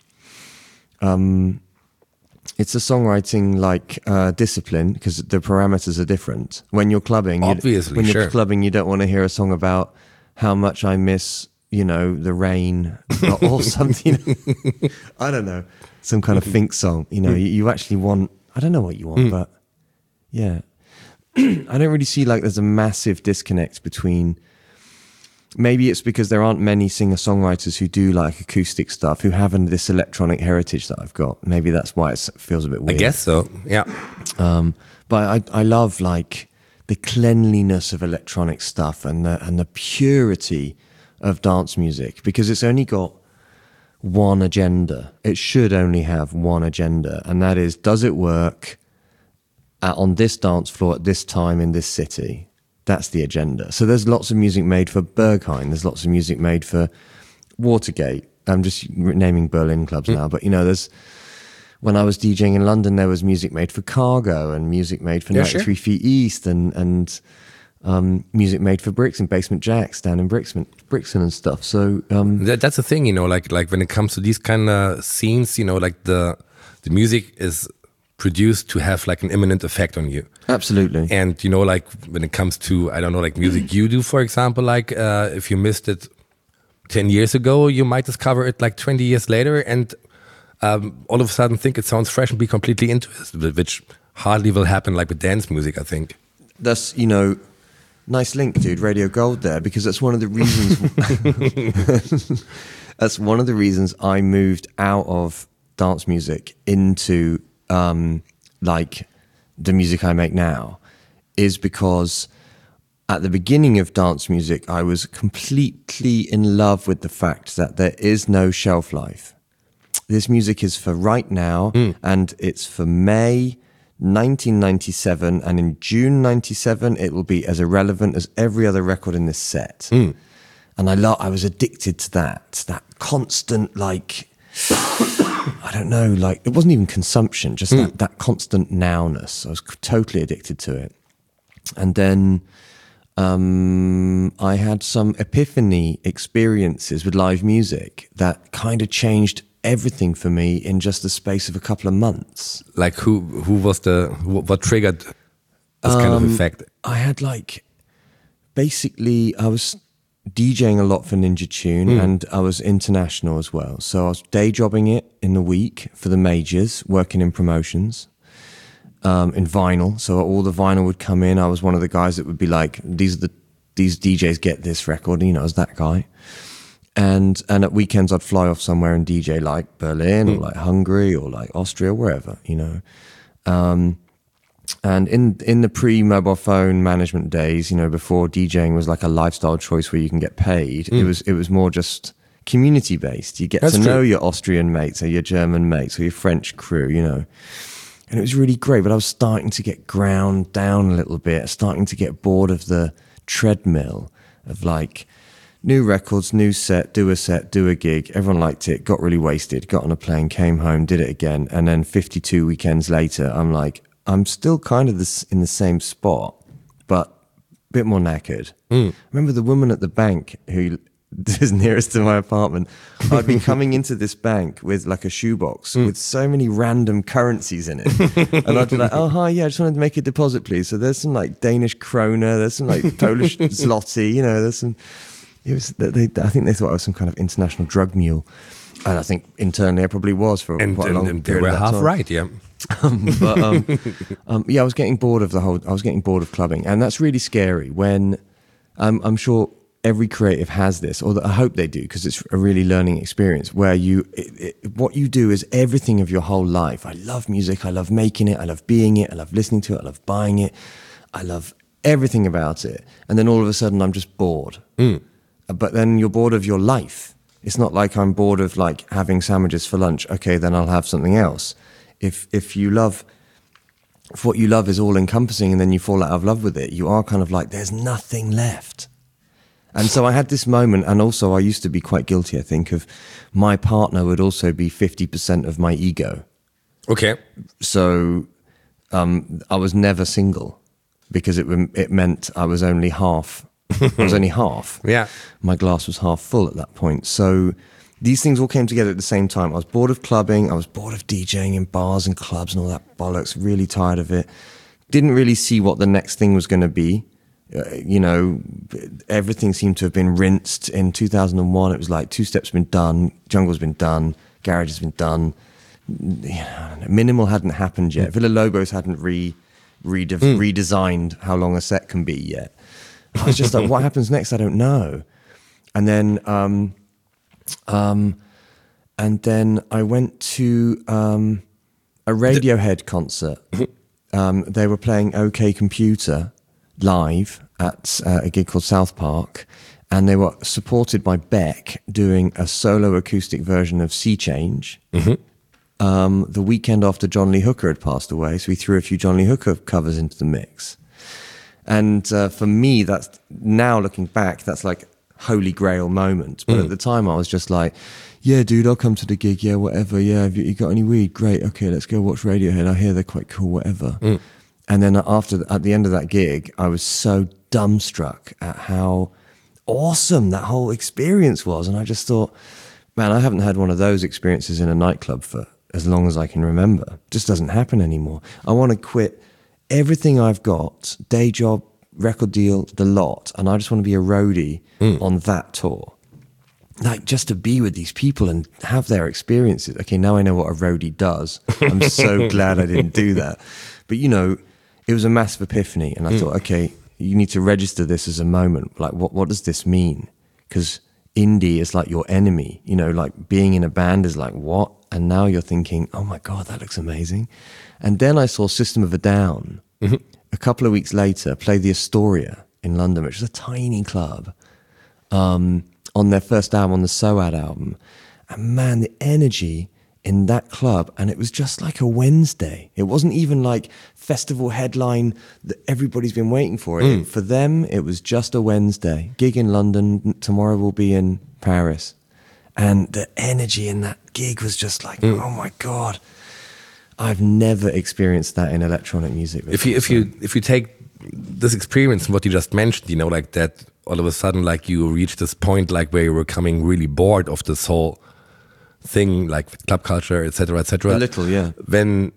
Um, it's a songwriting like uh, discipline, because the parameters are different. When you're clubbing, obviously, you, when sure. you're clubbing, you don't want to hear a song about how much I miss, you know, the rain or, or something. I don't know, some kind of Fink song. You know, you, you actually want. I don't know what you want, mm. but yeah. I don't really see like there's a massive disconnect between, maybe it's because there aren't many singer-songwriters who do like acoustic stuff, who have this electronic heritage that I've got. Maybe that's why it feels a bit weird. I guess so, yeah. Um, but I, I love like the cleanliness of electronic stuff and the, and the purity of dance music, because it's only got one agenda. It should only have one agenda, and that is, does it work At, on this dance floor at this time in this city? That's the agenda. So there's lots of music made for Berghain. There's lots of music made for Watergate. I'm just naming Berlin clubs mm. now, but you know, there's, when I was DJing in London, there was music made for Cargo and music made for yeah, ninety-three sure. Feet East and and um, music made for Brixton, Basement Jacks down in Brixton, Brixton and stuff. So um, that, that's the thing, you know, like like when it comes to these kind of scenes, you know, like the the music is produced to have like an imminent effect on you. Absolutely. And you know, like when it comes to, I don't know, like music you do, for example, like uh, if you missed it ten years ago, you might discover it like twenty years later and um, all of a sudden think it sounds fresh and be completely into it, which hardly will happen like with dance music, I think. That's, you know, nice link, dude, Radio Gold there, because that's one of the reasons, that's one of the reasons I moved out of dance music into Um, like the music I make now, is because at the beginning of dance music, I was completely in love with the fact that there is no shelf life. This music is for right now, mm. and it's for May nineteen ninety-seven, and in June ninety-seven, it will be as irrelevant as every other record in this set. Mm. And I lo- I was addicted to that, that constant, like, I don't know, like, it wasn't even consumption, just mm. that, that constant nowness. I was totally addicted to it. And then um, I had some epiphany experiences with live music that kind of changed everything for me in just the space of a couple of months. Like who who was the, what triggered this um, kind of effect? I had like, basically I was DJing a lot for Ninja Tune, mm. and I was international as well. So I was day jobbing it in the week for the majors, working in promotions, um, in vinyl. So all the vinyl would come in. I was one of the guys that would be like, these are the these D Js get this record. You know, I was that guy. And and at weekends I'd fly off somewhere and D J like Berlin mm. or like Hungary or like Austria, wherever, you know. Um, And in in the pre-mobile phone management days, you know, before DJing was like a lifestyle choice where you can get paid, mm. it was it was more just community based. You get That's to true. know your Austrian mates or your German mates or your French crew, you know. And it was really great, but I was starting to get ground down a little bit, starting to get bored of the treadmill of like new records, new set, do a set, do a gig. Everyone liked it, got really wasted, got on a plane, came home, did it again. And then fifty-two weekends later, I'm like, I'm still kind of this, in the same spot, but a bit more knackered. Mm. Remember the woman at the bank who is nearest to my apartment? I'd been coming into this bank with like a shoebox mm. with so many random currencies in it. And I'd be like, oh, hi, yeah, I just wanted to make a deposit, please. So there's some like Danish kroner, there's some like Polish zloty, you know, there's some... It was. They, I think they thought I was some kind of international drug mule, and I think internally I probably was for and, quite and, a long and period. They were of that half time. right, yeah. um, but um, um, yeah, I was getting bored of the whole. I was getting bored of clubbing, and that's really scary. When um, I'm sure every creative has this, or I hope they do, because it's a really learning experience. Where you, it, it, what you do is everything of your whole life. I love music. I love making it. I love being it. I love listening to it. I love buying it. I love everything about it. And then all of a sudden, I'm just bored. Mm. But then you're bored of your life. It's not like I'm bored of like having sandwiches for lunch. Okay, then I'll have something else. If if you love, if what you love is all encompassing and then you fall out of love with it, you are kind of like, there's nothing left. And so I had this moment, and also I used to be quite guilty, I think, of my partner would also be fifty percent of my ego. Okay. So um, I was never single because it it meant I was only half. I was only half. Yeah. My glass was half full at that point. So these things all came together at the same time. I was bored of clubbing. I was bored of DJing in bars and clubs and all that bollocks. Really tired of it. Didn't really see what the next thing was going to be. Uh, you know, everything seemed to have been rinsed. In two thousand one, it was like Two Steps been done, Jungle's been done, Garage has been done. You know, Minimal hadn't happened yet. Mm. Villa Lobos hadn't re, re mm. redesigned how long a set can be yet. I was just like, what happens next? I don't know. And then, um, um, and then I went to um, a Radiohead concert. Um, they were playing OK Computer live at uh, a gig called South Park, and they were supported by Beck doing a solo acoustic version of Sea Change. Mm-hmm. Um, the weekend after John Lee Hooker had passed away, so we threw a few John Lee Hooker covers into the mix. And uh, for me, that's now looking back, that's like holy grail moment. But mm. at the time, I was just like, yeah, dude, I'll come to the gig. Yeah, whatever. Yeah, have you, you got any weed? Great. Okay, let's go watch Radiohead. I hear they're quite cool, whatever. Mm. And then after, at the end of that gig, I was so dumbstruck at how awesome that whole experience was. And I just thought, man, I haven't had one of those experiences in a nightclub for as long as I can remember. It just doesn't happen anymore. I want to quit everything I've got, day job, record deal, the lot, and I just want to be a roadie mm. on that tour. Like, just to be with these people and have their experiences. Okay, now I know what a roadie does. I'm so glad I didn't do that. But, you know, it was a massive epiphany, and I mm. thought, okay, you need to register this as a moment. Like, what, what does this mean? Because indie is like your enemy. You know, like being in a band is like, what? And now you're thinking, oh my God, that looks amazing. And then I saw System of a Down mm-hmm. a couple of weeks later play the Astoria in London, which is a tiny club, um, on their first album, on the Soad album. And man, the energy in that club, and it was just like a Wednesday. It wasn't even like festival headline that everybody's been waiting for. Mm. It, for them, it was just a Wednesday. Gig in London, tomorrow we'll be in Paris. And the energy in that gig was just like, mm. oh my God. I've never experienced that in electronic music before. If you if you if you take this experience and what you just mentioned, you know, like that, all of a sudden, like you reach this point, like where you were becoming really bored of this whole thing, like club culture, et cetera, et cetera. A little, yeah. When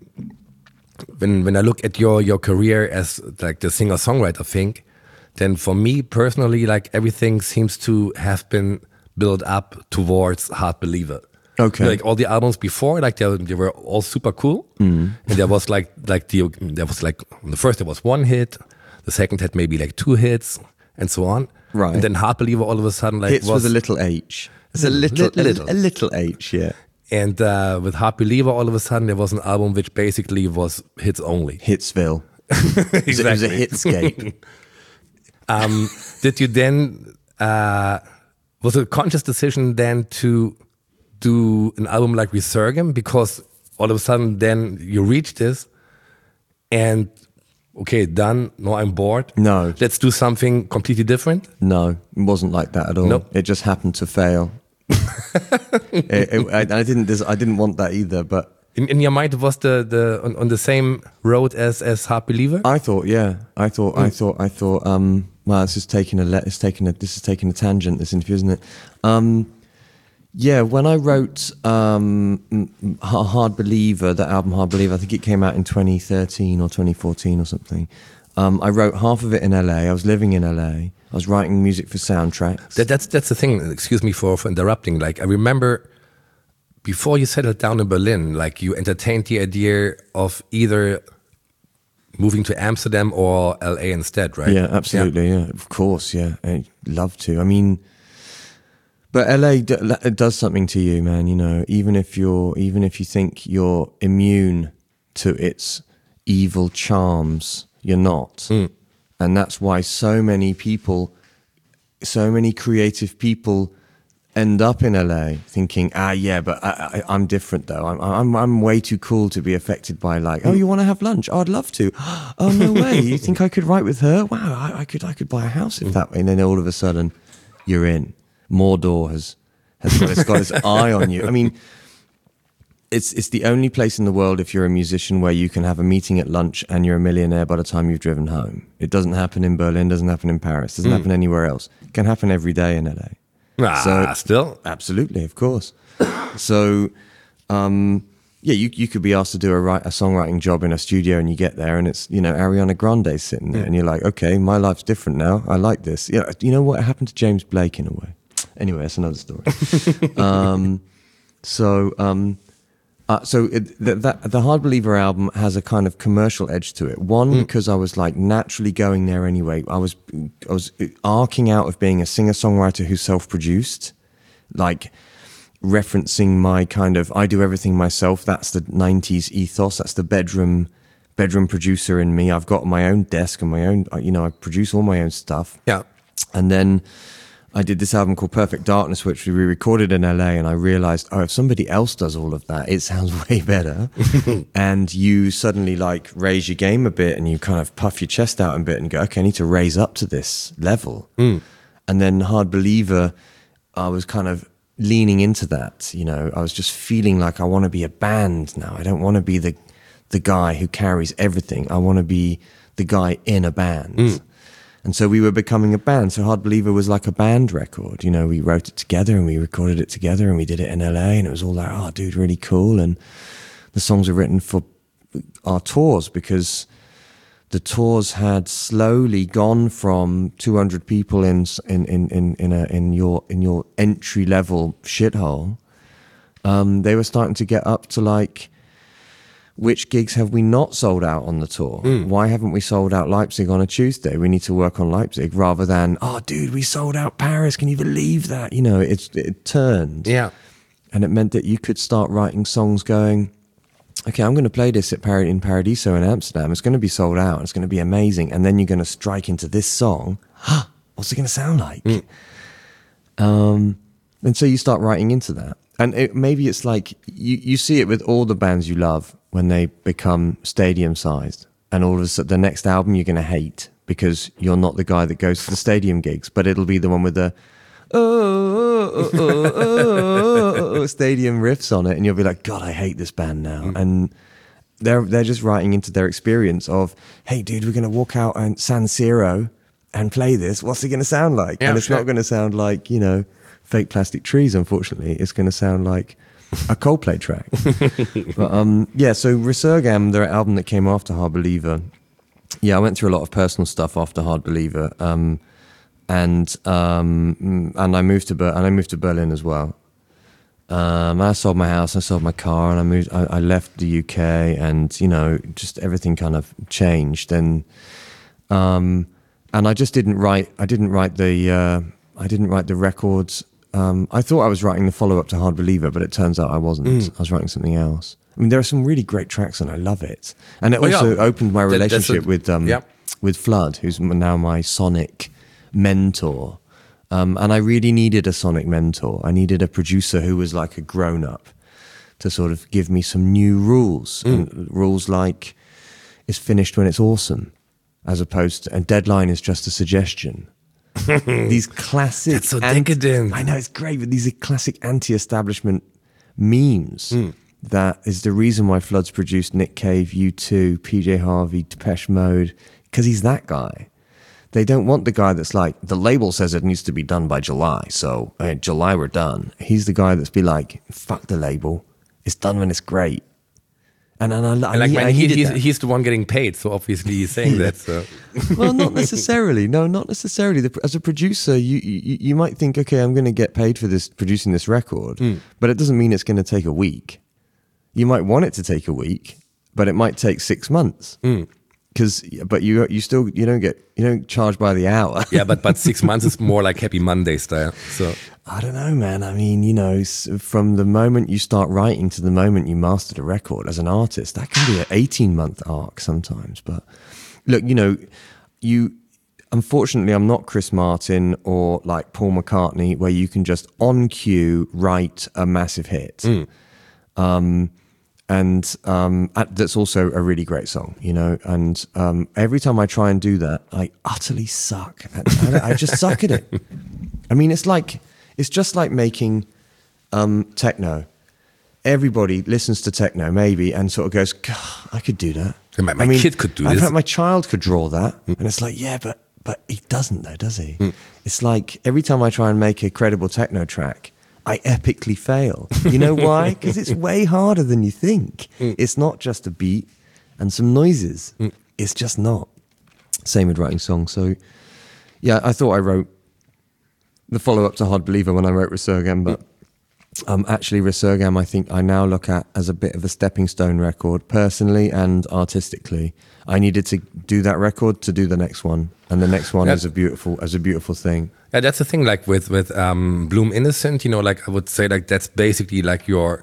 when when I look at your your career as like the singer songwriter thing, then for me personally, like everything seems to have been built up towards Hard Believer. Okay. Like all the albums before, like they, they were all super cool, mm. and there was like like the there was like the first there was one hit, the second had maybe like two hits, and so on. Right. And then Hard Believer all of a sudden like hits was with a little H. It's a little, li- little. A, a little H, yeah. And uh, with Hard Believer, all of a sudden there was an album which basically was hits only. Hitsville. Exactly. It was a hitscape. um, did you then? Uh, was it a conscious decision then to do an album like Resurgam, because all of a sudden then you reach this and okay, done. No, I'm bored. No. Let's do something completely different. No, it wasn't like that at all. Nope. It just happened to fail. it, it, I, I didn't. I didn't want that either. But In, in your mind, it was the the on, on the same road as as Hard Believer. I thought, yeah, I thought, I thought, I thought. Um, well, this is taking a. Le- it's taking a. This is taking a tangent. This interview, isn't it? Um, yeah, when I wrote um, Hard Believer, the album Hard Believer, I think it came out in twenty thirteen or twenty fourteen or something. Um, I wrote half of it in L A. I was living in L A. I was writing music for soundtracks. That, that's that's the thing. Excuse me for, for interrupting. Like I remember before you settled down in Berlin, like you entertained the idea of either moving to Amsterdam or L A instead, right? Yeah, absolutely. Yeah, yeah. Of course. Yeah, I'd love to. I mean, but L A d- it does something to you, man. You know, even if you're, even if you think you're immune to its evil charms, you're not. Mm. And that's why so many people, so many creative people end up in L A thinking, ah, yeah, but I, I, I'm different though. I'm, I'm, I'm way too cool to be affected by like, oh, you want to have lunch? Oh, I'd love to. Oh, no way. You think I could write with her? Wow, I, I could, I could buy a house if that way. And then all of a sudden you're in. Mordor has, has got, it's got its eye on you. I mean, It's it's the only place in the world, if you're a musician, where you can have a meeting at lunch and you're a millionaire by the time you've driven home. It doesn't happen in Berlin, doesn't happen in Paris, doesn't mm. happen anywhere else. It can happen every day in L A. Ah, so, still? Absolutely, of course. so, um, yeah, you you could be asked to do a, write, a songwriting job in a studio and you get there and it's, you know, Ariana Grande sitting there mm. and you're like, okay, my life's different now. I like this. You know, you know what happened to James Blake in a way? Anyway, that's another story. um, so... Um, Uh, so it, the, that, the Hard Believer album has a kind of commercial edge to it. One, mm. because I was like naturally going there anyway. I was I was arcing out of being a singer-songwriter who's self-produced, like referencing my kind of I do everything myself. That's the nineties ethos. That's the bedroom bedroom producer in me. I've got my own desk and my own, you know, I produce all my own stuff. Yeah, and then I did this album called Perfect Darkness, which we recorded in L A, and I realized, oh, if somebody else does all of that, it sounds way better. And you suddenly like raise your game a bit and you kind of puff your chest out a bit and go, okay, I need to raise up to this level. Mm. And then Hard Believer, I was kind of leaning into that, you know, I was just feeling like I want to be a band now. I don't want to be the, the guy who carries everything. I want to be the guy in a band. Mm. And so we were becoming a band. So Hard Believer was like a band record. You know, we wrote it together and we recorded it together and we did it in L A and it was all like, oh, dude, really cool. And the songs were written for our tours because the tours had slowly gone from two hundred people in in in in in, a, in your in your entry level shithole. Um, they were starting to get up to like, which gigs have we not sold out on the tour? Mm. Why haven't we sold out Leipzig on a Tuesday? We need to work on Leipzig rather than, oh, dude, we sold out Paris. Can you believe that? You know, it's, it turned. Yeah. And it meant that you could start writing songs going, okay, I'm going to play this at Par- in Paradiso in Amsterdam. It's going to be sold out. It's going to be amazing. And then you're going to strike into this song. What's it going to sound like? Mm. Um, and so you start writing into that. And it, maybe it's like, you, you see it with all the bands you love when they become stadium sized. And all of a sudden, the next album you're going to hate because you're not the guy that goes to the stadium gigs, but it'll be the one with the oh, oh, oh, oh, oh, stadium riffs on it. And you'll be like, God, I hate this band now. Mm. And they're, they're just writing into their experience of, hey, dude, we're going to walk out on San Siro and play this. What's it going to sound like? Yeah, and it's sure. not going to sound like, you know, Fake Plastic Trees, unfortunately. It's going to sound like a Coldplay track. But um, yeah, so Resurgam, their album that came after Hard Believer, yeah, I went through a lot of personal stuff after Hard Believer, um, and um, and I moved to Ber- and I moved to Berlin as well. Um, I sold my house, I sold my car, and I moved. I, I left the U K, and you know, just everything kind of changed, and um, and I just didn't write. I didn't write the. Uh, I didn't write the records. Um, I thought I was writing the follow-up to Hard Believer, but it turns out I wasn't. Mm. I was writing something else. I mean, there are some really great tracks, and I love it. And it oh, also yeah. opened my relationship a, with um, yep. with Flood, who's now my sonic mentor. Um, and I really needed a sonic mentor. I needed a producer who was like a grown-up to sort of give me some new rules. Mm. And rules like, it's finished when it's awesome. as opposed to, and deadline is just a suggestion. These classic, That's so anti- decadent. I know it's great, but these are classic anti-establishment memes. Mm. That is the reason why Floods produced Nick Cave, U two, P J Harvey, Depeche Mode, because he's that guy. They don't want the guy that's like, the label says it needs to be done by July, so uh, July we're done. He's the guy that's be like, fuck the label, it's done when it's great. And, and I, I, And like, need- man, I he, needed he's, that. he's the one getting paid, so obviously he's saying that. So. Well, not necessarily. No, not necessarily. The, as a producer, you, you you might think, okay, I'm going to get paid for this producing this record, Mm. but it doesn't mean it's going to take a week. You might want it to take a week, but it might take six months. Mm. Because, but you you still you don't get you don't charge by the hour. Yeah, but but six months is more like Happy Monday style. So I don't know, man. I mean, you know, s- from the moment you start writing to the moment you master the record as an artist, that can be an eighteen month arc sometimes. But look, you know, you unfortunately, I'm not Chris Martin or like Paul McCartney, where you can just on cue write a massive hit. Mm. Um, and um, uh, that's also a really great song, you know. And um, every time I try and do that, I utterly suck. At, I, I just suck at it. I mean, it's like it's just like making um, techno. Everybody listens to techno, maybe, and sort of goes, "God, I could do that." Yeah, my- my I mean, kid could do in this. fact, my child could draw that, and it's like, yeah, but but he doesn't, though, does he? Mm. It's like every time I try and make a credible techno track, I epically fail. You know why? Because it's way harder than you think. Mm. It's not just a beat and some noises. Mm. It's just not. Same with writing songs. So, yeah, I thought I wrote the follow-up to Hard Believer when I wrote Resurgam, but um, actually Resurgam I think I now look at as a bit of a stepping stone record, personally and artistically. I needed to do that record to do the next one, and the next one Yeah. is a beautiful, as a beautiful thing. yeah, that's the thing. Like with with um, Bloom Innocent, you know, like I would say, like that's basically like your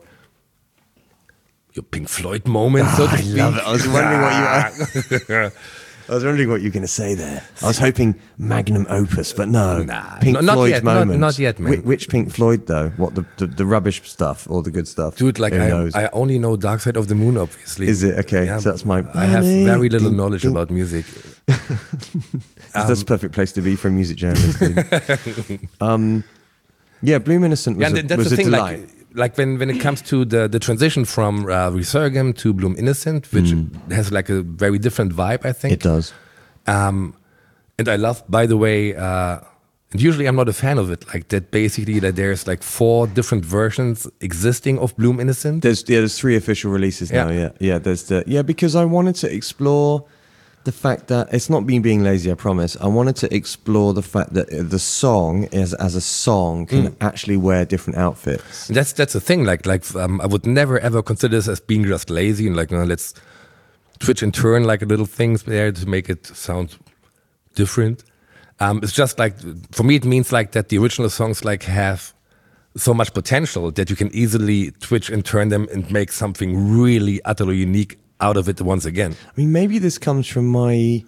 your Pink Floyd moment. so to I speak. love it. I was wondering what you. I was wondering what you were going to say there. I was hoping magnum opus, but no. Nah, Pink no- not Floyd's yet, not- moment. not yet, man. Whi- Which Pink Floyd though? What the, the the rubbish stuff or the good stuff? Dude, like Who I, knows? I only know Dark Side of the Moon, obviously. Is it? Okay, Yeah, so that's my- I have very little Ding, knowledge ding. about music. That's the perfect place to be for a music journalist. dude. um, yeah, Bloom Innocent was Yeah, a, and that's was the a thing. delight. Like, like when when it comes to the the transition from uh, Resurgam to Bloom Innocent, which has like a very different vibe, I think. it does. Um, and I love, by the way, uh, and usually I'm not a fan of it, like that basically that there's like four different versions existing of Bloom Innocent. There's yeah, there's three official releases now. Yeah. Yeah, yeah. There's the yeah because I wanted to explore the fact that it's not me being lazy. I promise. I wanted to explore the fact that the song is as a song can actually wear different outfits. And that's that's the thing. Like like um, I would never ever consider this as being just lazy and like no, let's twitch and turn like little things there to make it sound different. Um, it's just like for me, it means like that the original songs like have so much potential that you can easily twitch and turn them and make something really utterly unique out of it once again. I mean, maybe this comes from my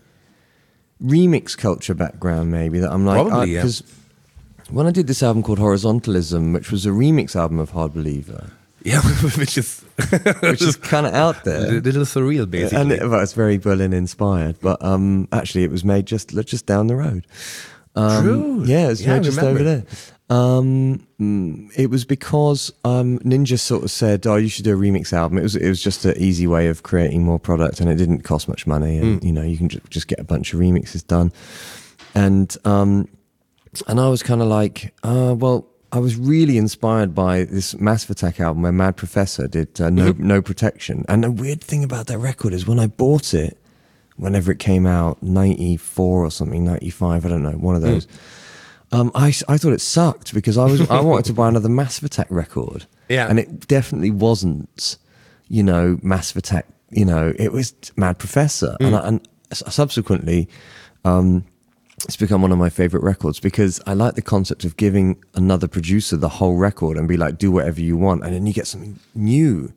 remix culture background. Maybe that I'm like Probably, yeah. because when I did this album called Horizontalism, which was a remix album of Hard Believer, Yeah, which is which is kind of out a there. little surreal, basically. And it, well, it's very Berlin inspired, but um, actually it was made just just down the road. Um, True. Yeah, it's Yeah, I made just remember. over there. Um, mm, it was because um, Ninja sort of said, "Oh, you should do a remix album." It was it was just an easy way of creating more product, and it didn't cost much money. And you know, you can ju- just get a bunch of remixes done. And um, and I was kind of like, uh, well. I was really inspired by this Massive Attack album where Mad Professor did uh, No No Protection. And the weird thing about that record is when I bought it, whenever it came out, ninety-four or something, ninety-five, I don't know, one of those. Um, I, I thought it sucked because I was I wanted to buy another Massive Attack record. Yeah. And it definitely wasn't, you know, Massive Attack, you know, it was Mad Professor. And, I, and subsequently, um, it's become one of my favorite records because I like the concept of giving another producer the whole record and be like, do whatever you want. And then you get something new.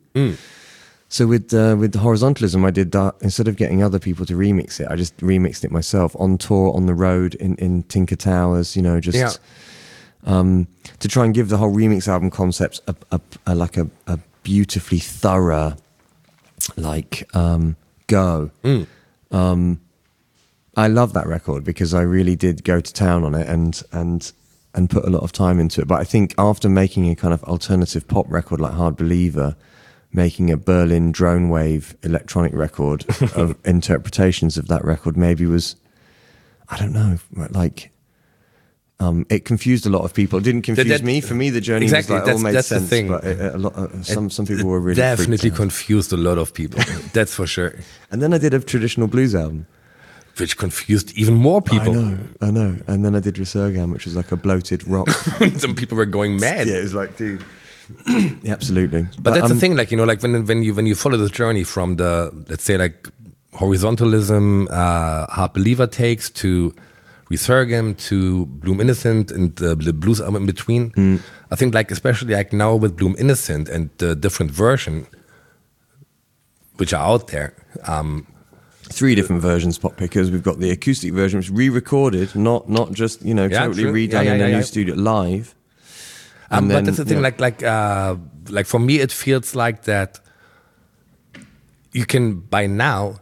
So with uh, with Horizontalism, I did that. Instead of getting other people to remix it, I just remixed it myself on tour, on the road, in, in Tinker Towers, you know, just Yeah. um, to try and give the whole remix album concepts a, a, a like a, a beautifully thorough, like, um, go. Um, I love that record because I really did go to town on it and and and put a lot of time into it. But I think after making a kind of alternative pop record like Hard Believer, making a Berlin drone wave electronic record of interpretations of that record maybe was, I don't know, like um, it confused a lot of people. It didn't confuse that, that, me. For me, the journey exactly, was like, all made that's sense. the thing. But it, a lot, uh, some some people it were really definitely freaked out. confused a lot of people. That's for sure. And then I did a traditional blues album. Which confused even more people. I know, I know. And then I did Resurgam, which was like a bloated rock. Some people were going mad. Yeah, it was like, dude. Yeah, absolutely. But, But, that's um, the thing, like, you know, like when when you when you follow this journey from the, let's say, like horizontalism, uh, Hard Believer takes to Resurgam to Bloom Innocent and the, the blues album in between. Mm. I think, like, especially like now with Bloom Innocent and the different version which are out there. Um, Three different versions, Pop Pickers. We've got the acoustic version, which is re-recorded, not not just, you know, Yeah, totally true. redone Yeah, yeah, in a yeah, new yeah. studio live. Um, And but then, that's the thing, yeah. like, like, uh, like for me, it feels like that you can, by now,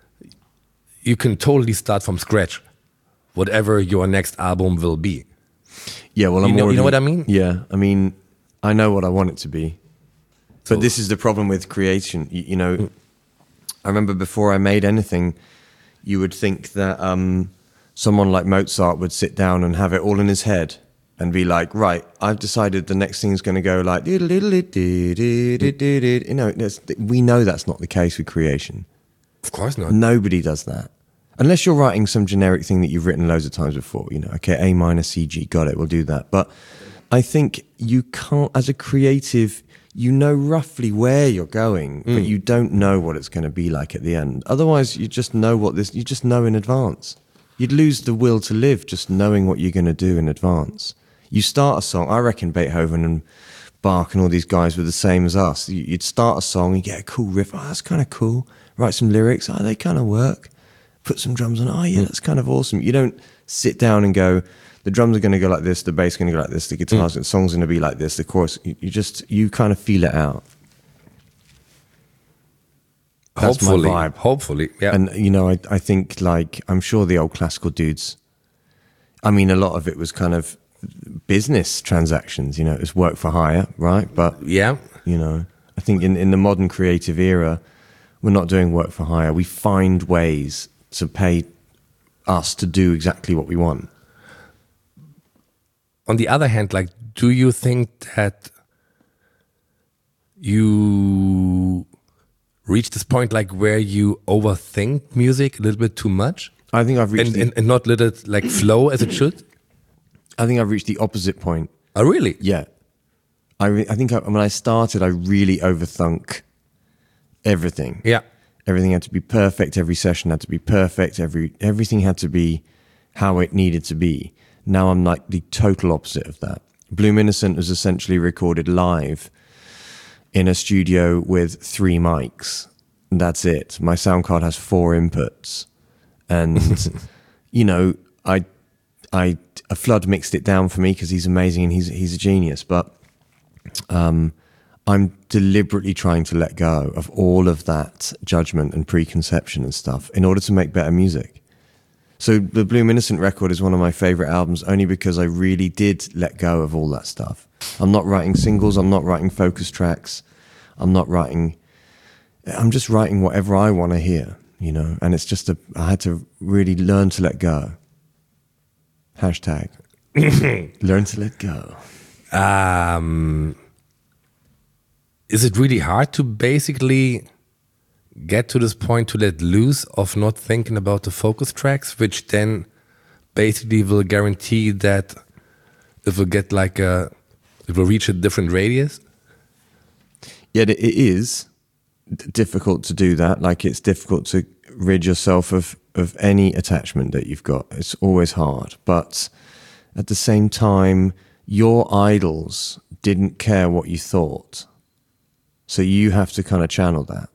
you can totally start from scratch, whatever your next album will be. Yeah, well, I'm You know- you know already- what I mean? Yeah, I mean, I know what I want it to be. So- But this is the problem with creation. You, you know, I remember before I made anything, you would think that um, someone like Mozart would sit down and have it all in his head and be like, right, I've decided the next thing's going to go like, you know, that's- we know that's not the case with creation. Of course not. Nobody does that. Unless you're writing some generic thing that you've written loads of times before, you know, okay, A minor, C, G, got it, we'll do that. But I think you can't, as a creative, you know roughly where you're going, but you don't know what it's going to be like at the end. Otherwise, you just know what this, you just know in advance. You'd lose the will to live just knowing what you're going to do in advance. You start a song, I reckon Beethoven and Bach and all these guys were the same as us. You- You'd start a song, you get a cool riff, oh, that's kind of cool. Write some lyrics, oh, they kind of work. Put some drums on, oh, yeah, that's kind of awesome. You don't sit down and go, the drums are going to go like this, the bass is going to go like this, the guitars, the song's going to be like this, the chorus. You, you just, you kind of feel it out. That's my Hopefully, vibe. hopefully, yeah. And, you know, I, I think, like, I'm sure the old classical dudes, I mean, a lot of it was kind of business transactions, you know, it was work for hire, right? But, yeah, you know, I think in, in the modern creative era, we're not doing work for hire. We find ways to pay us to do exactly what we want. on the other hand, like, do you think that you reach this point, like, where you overthink music a little bit too much, I think I've reached and, the, and, and not let it like flow as it should? I think I've reached the opposite point. Oh, really? Yeah. I, re- I think I, when I started, I really overthunk everything. Yeah. Everything had to be perfect. Every session had to be perfect. Every everything had to be how it needed to be. Now I'm like the total opposite of that. Bloom Innocent was essentially recorded live in a studio with three mics. And that's it. My sound card has four inputs. And, you know, I, I, a Flood mixed it down for me because he's amazing and he's, he's a genius. But um, I'm deliberately trying to let go of all of that judgment and preconception and stuff in order to make better music. So the Bloom Innocent record is one of my favorite albums only because I really did let go of all that stuff. I'm not writing singles. I'm not writing focus tracks. I'm not writing, I'm just writing whatever I want to hear, you know, and it's just a, I had to really learn to let go. Hashtag learn to let go. Um, is it really hard to basically get to this point to let loose of not thinking about the focus tracks, which then basically will guarantee that it will get like a, it will reach a different radius? Yet it is d- difficult to do that. Like it's difficult to rid yourself of, of any attachment that you've got. It's always hard. But at the same time, your idols didn't care what you thought. So you have to kind of channel that.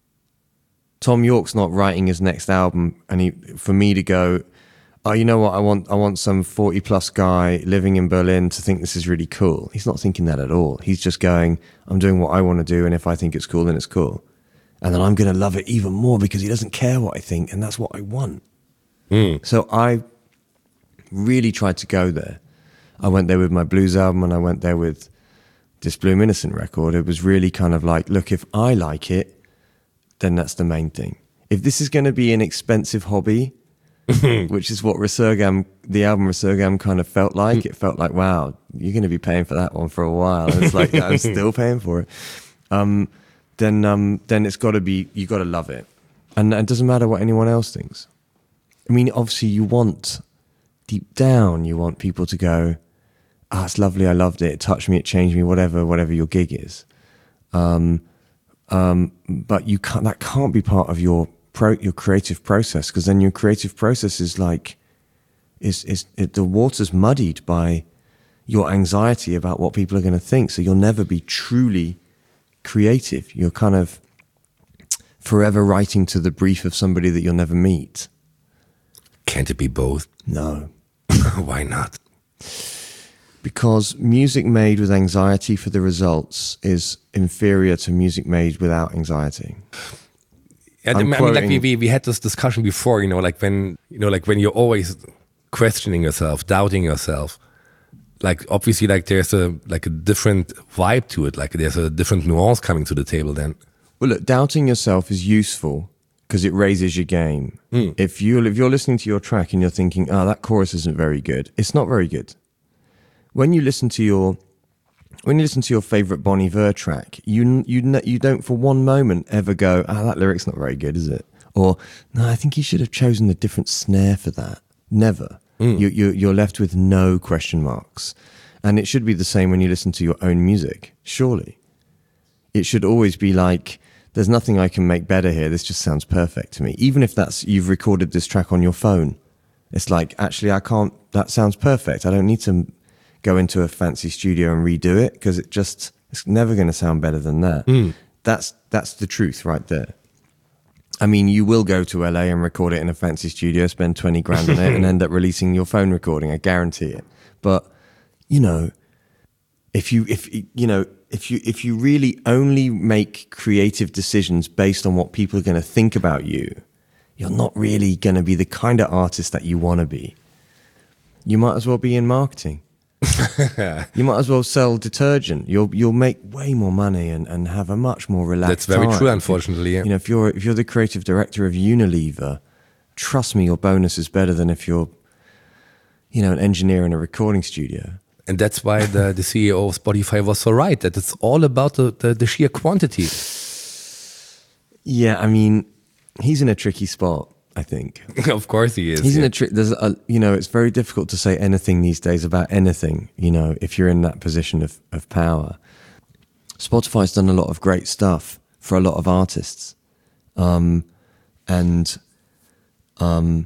Tom York's not writing his next album, and he, for me to go, oh, you know what? I want, I want some forty plus guy living in Berlin to think this is really cool. He's not thinking that at all. He's just going, I'm doing what I want to do, and if I think it's cool, then it's cool. And then I'm going to love it even more because he doesn't care what I think, and that's what I want. Mm. So I really tried to go there. I went there with my blues album, and I went there with this Bloom Innocent record. It was really kind of like, look, if I like it, then that's the main thing. If this is going to be an expensive hobby, which is what Resurgam, the album Resurgam kind of felt like, it felt like, wow, you're going to be paying for that one for a while. And it's like, yeah, I'm still paying for it. Um, then, um, then it's got to be, you got to love it. And it doesn't matter what anyone else thinks. I mean, obviously you want, deep down, you want people to go, ah, oh, it's lovely, I loved it, it touched me, it changed me, whatever, whatever your gig is. Um, um, but you can't, that can't be part of your pro, your creative process, because then your creative process is like, is, is it, the water's muddied by your anxiety about what people are going to think. So you'll never be truly creative. You're kind of forever writing to the brief of somebody that you'll never meet. Can't it be both? No. Why not? Because music made with anxiety for the results is inferior to music made without anxiety. Yeah, I mean, like we, we we had this discussion before, you know, like when you know, like when you're always questioning yourself, doubting yourself. Like obviously, like there's a like a different vibe to it. Like there's a different nuance coming to the table. Then, well, look, doubting yourself is useful because it raises your game. Mm. If you if you're listening to your track and you're thinking, oh, that chorus isn't very good, it's not very good. When you listen to your when you listen to your favorite Bon Iver track, you you you don't for one moment ever go, ah, oh, that lyric's not very good, is it? Or no, I think he should have chosen a different snare for that. Never. Mm. You, you you're left with no question marks, and it should be the same when you listen to your own music. Surely, it should always be like, there's nothing I can make better here. This just sounds perfect to me. Even if that's you've recorded this track on your phone, it's like, actually, I can't. That sounds perfect. I don't need to go into a fancy studio and redo it, because it just it's never going to sound better than that. Mm. That's that's the truth right there. I mean, you will go to L A and record it in a fancy studio, spend twenty grand on it, and end up releasing your phone recording. I guarantee it. But you know, if you if you know if you if you really only make creative decisions based on what people are going to think about you, you're not really going to be the kind of artist that you want to be. You might as well be in marketing. You might as well sell detergent. You'll you'll make way more money and, and have a much more relaxed. That's very time. true, unfortunately. Yeah. You know, if you're if you're the creative director of Unilever, trust me, your bonus is better than if you're, you know, an engineer in a recording studio. And that's why the, the C E O of Spotify was so right, that it's all about the, the, the sheer quantity. Yeah, I mean, he's in a tricky spot, I think. Of course he is. He's yeah. in a trick. There's a, you know, it's very difficult to say anything these days about anything, you know, if you're in that position of, of power. Spotify's done a lot of great stuff for a lot of artists. Um, and um,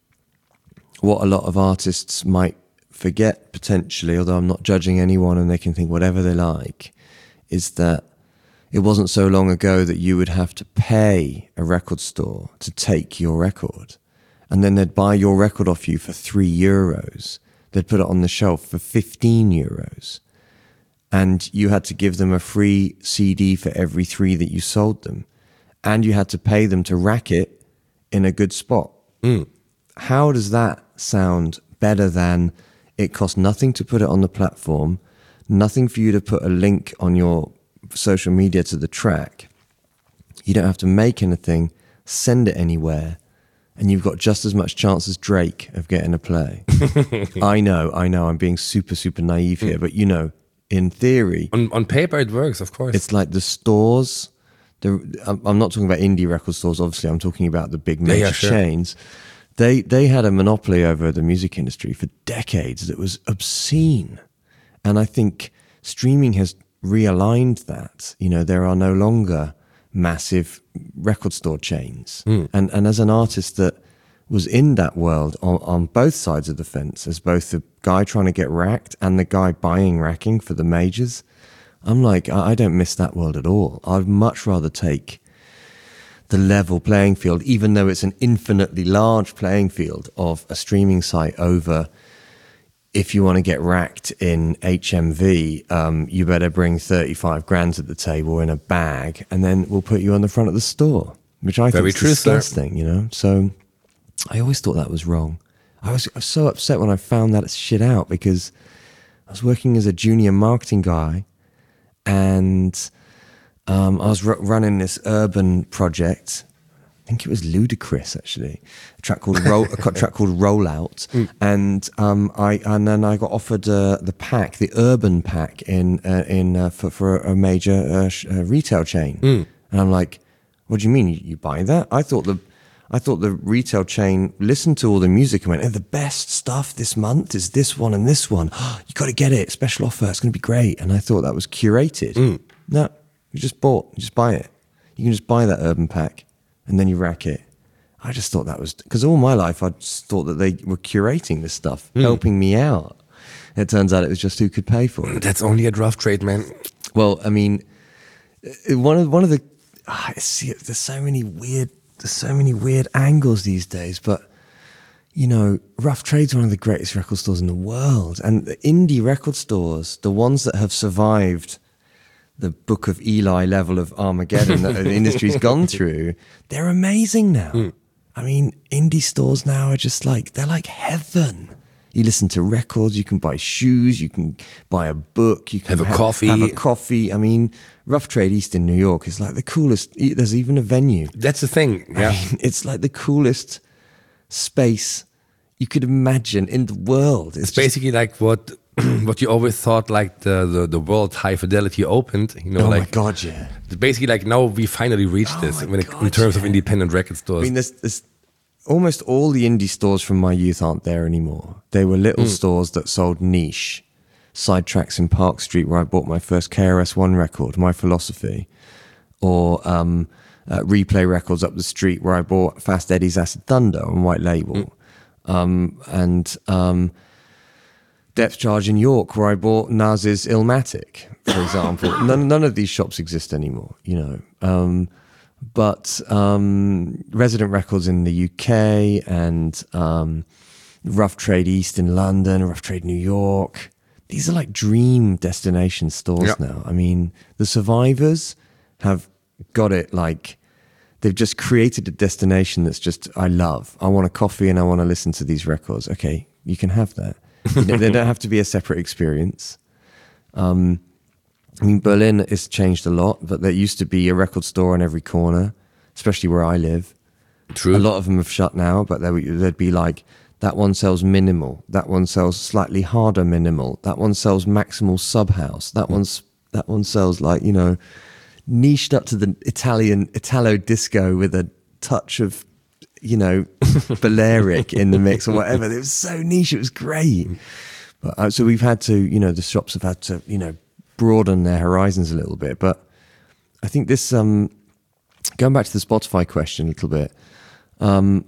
what a lot of artists might forget potentially, although I'm not judging anyone and they can think whatever they like, is that it wasn't so long ago that you would have to pay a record store to take your record. And then they'd buy your record off you for three euros. They'd put it on the shelf for fifteen euros. And you had to give them a free C D for every three that you sold them. And you had to pay them to rack it in a good spot. Mm. How does that sound better than it cost nothing to put it on the platform, nothing for you to put a link on your social media to the track. You don't have to make anything, send it anywhere, and you've got just as much chance as Drake of getting a play. I know, I know, I'm being super, super naive here, but you know, in theory... On, on paper it works, of course. It's like the stores, the, I'm, I'm not talking about indie record stores, obviously, I'm talking about the big major yeah, yeah, sure. chains. They, they had a monopoly over the music industry for decades that was obscene. And I think streaming has realigned that. You know, there are no longer massive record store chains. Mm. And and as an artist that was in that world on, on both sides of the fence, as both the guy trying to get racked and the guy buying racking for the majors, I'm like, I, I don't miss that world at all. I'd much rather take the level playing field, even though it's an infinitely large playing field of a streaming site over... If you want to get racked in H M V, um, you better bring thirty-five grand to the table in a bag, and then we'll put you on the front of the store, which I think is disgusting, you know? So I always thought that was wrong. I was, I was so upset when I found that shit out because I was working as a junior marketing guy and um, I was r- running this urban project. I think it was Ludacris, actually. A track called Roll, a track called Rollout, mm. and um, I and then I got offered uh, the pack, the urban pack, in uh, in uh, for for a major uh, sh- uh, retail chain, mm. and I'm like, "What do you mean you, you buy that?" I thought the I thought the retail chain listened to all the music and went, "Oh, the best stuff this month is this one and this one. Oh, you got to get it, special offer. It's going to be great." And I thought that was curated. Mm. No, you just bought, you just buy it. You can just buy that urban pack. And then you rack it. I just thought that was... Because all my life, I just thought that they were curating this stuff, mm. helping me out. It turns out it was just who could pay for it. That's only a rough trade, man. Well, I mean, one of one of the... I see, there's so many weird... There's so many weird angles these days, but, you know, Rough Trade's one of the greatest record stores in the world. And the indie record stores, the ones that have survived... the Book of Eli level of Armageddon that the industry's gone through, they're amazing now. Mm. I mean, indie stores now are just like, they're like heaven. You listen to records, you can buy shoes, you can buy a book, you can have a have, coffee. Have a coffee. I mean, Rough Trade East in New York is like the coolest. There's even a venue. That's the thing. Yeah, I mean, it's like the coolest space you could imagine in the world. It's, it's basically like what what you always thought, like the, the, the world high fidelity opened. You know, oh like, my God, yeah. Basically, like now we finally reached oh this when it, God, in terms yeah. of independent record stores. I mean, there's, there's almost all the indie stores from my youth aren't there anymore. They were little mm. stores that sold niche. Sidetracks in Park Street, where I bought my first K R S One record, My Philosophy, or um, uh, Replay Records up the street, where I bought Fast Eddie's Acid Thunder on white label, mm. um, and um, Depth Charge in York, where I bought Nas's Illmatic, for example. none, none of these shops exist anymore, you know. Um, but um, Resident Records in the U K and um, Rough Trade East in London, Rough Trade New York. These are like dream destination stores yep. now. I mean, the Survivors have got it like, they've just created a destination that's just, I love. I want a coffee and I want to listen to these records. Okay, you can have that. You know, they don't have to be a separate experience. Um, I mean, Berlin has changed a lot, but there used to be a record store on every corner, especially where I live. True. A lot of them have shut now, but there, there'd be like, that one sells minimal. That one sells slightly harder minimal. That one sells maximal subhouse. That one's that one sells like, you know, niched up to the Italian Italo disco with a touch of, you know, Balearic in the mix or whatever. It was so niche. It was great. But uh, so we've had to, you know, the shops have had to, you know, broaden their horizons a little bit. But I think this, um, going back to the Spotify question a little bit. Um,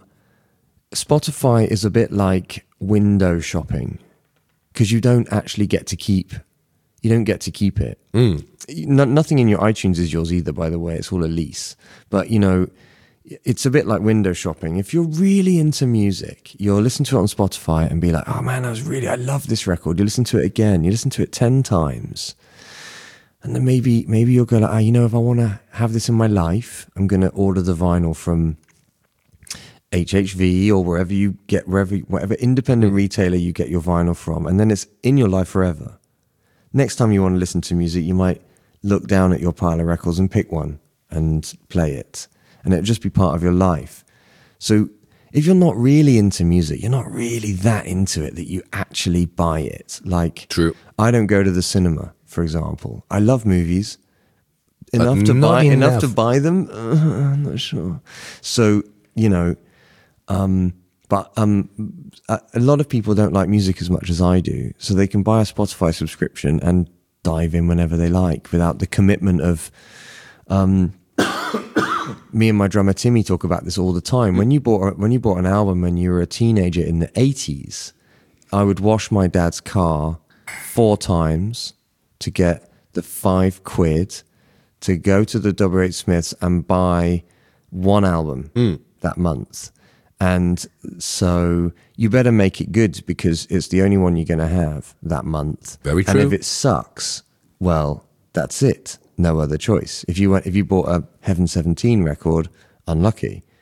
Spotify is a bit like window shopping because you don't actually get to keep, you don't get to keep it. Mm. No, nothing in your iTunes is yours either, by the way. It's all a lease. But, you know, it's a bit like window shopping. If you're really into music, you'll listen to it on Spotify and be like, oh man, I was really, I love this record. You listen to it again. You listen to it ten times. And then maybe, maybe you'll go like, ah, you know, if I want to have this in my life, I'm going to order the vinyl from H H V or wherever you get, wherever, whatever independent retailer you get your vinyl from, and then it's in your life forever. Next time you want to listen to music, you might look down at your pile of records and pick one and play it, and it'll just be part of your life. So if you're not really into music, you're not really that into it that you actually buy it. Like, true. I don't go to the cinema, for example. I love movies enough But to not buy enough. enough to buy them. Uh, I'm not sure. So you know. Um, but um, a, a lot of people don't like music as much as I do, so they can buy a Spotify subscription and dive in whenever they like without the commitment of. Um, me and my drummer Timmy talk about this all the time. When you bought when you bought an album when you were a teenager in the eighties, I would wash my dad's car four times to get the five quid to go to the Double Eight Smiths and buy one album mm. that month. And so you better make it good because it's the only one you're going to have that month. Very true. And if it sucks, well, that's it. No other choice. If you went, if you bought a Heaven seventeen record, unlucky.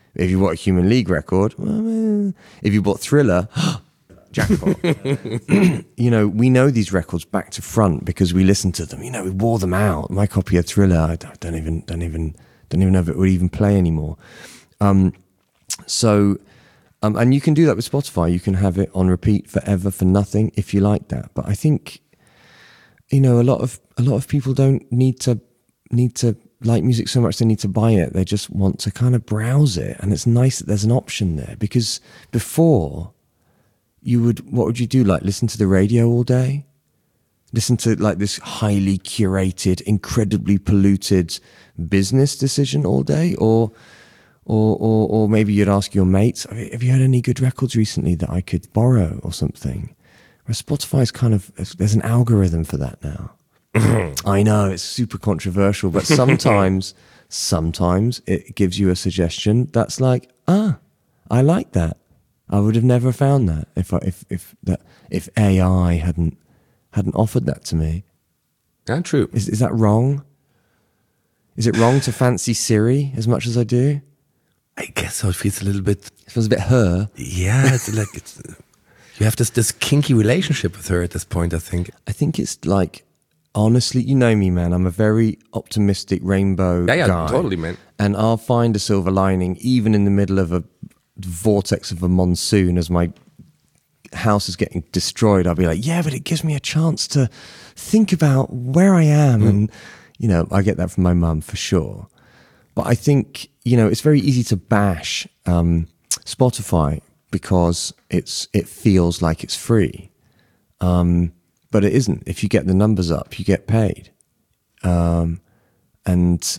If you bought a Human League record, well, if you bought Thriller, jackpot. You know, we know these records back to front because we listened to them. You know, we wore them out. My copy of Thriller, I don't even, don't even, don't even know if it would even play anymore. Um, so, um, and you can do that with Spotify. You can have it on repeat forever for nothing if you like that. But I think, you know, a lot of a lot of people don't need to need to like music so much they need to buy it. They just want to kind of browse it, and it's nice that there's an option there. Because before, you would what would you do? Like listen to the radio all day, listen to like this highly curated, incredibly polluted business decision all day, or or or, or maybe you'd ask your mates, have you had any good records recently that I could borrow or something? Whereas Spotify's kind of, there's an algorithm for that now. I know, it's super controversial, but sometimes, sometimes it gives you a suggestion that's like, ah, I like that. I would have never found that if I, if if that if A I hadn't hadn't offered that to me. Yeah, true. Is is that wrong? Is it wrong to fancy Siri as much as I do? I guess so. It feels a little bit. It feels a bit her. Yeah, it's like it's. You have this this kinky relationship with her at this point, I think. I think it's like, honestly, you know me, man. I'm a very optimistic rainbow Yeah, yeah, guy. totally, man. And I'll find a silver lining even in the middle of a vortex of a monsoon as my house is getting destroyed. I'll be like, yeah, but it gives me a chance to think about where I am. Mm. And, you know, I get that from my mum for sure. But I think, you know, it's very easy to bash um, Spotify because it's it feels like it's free. Um, but it isn't. If you get the numbers up, you get paid. Um, and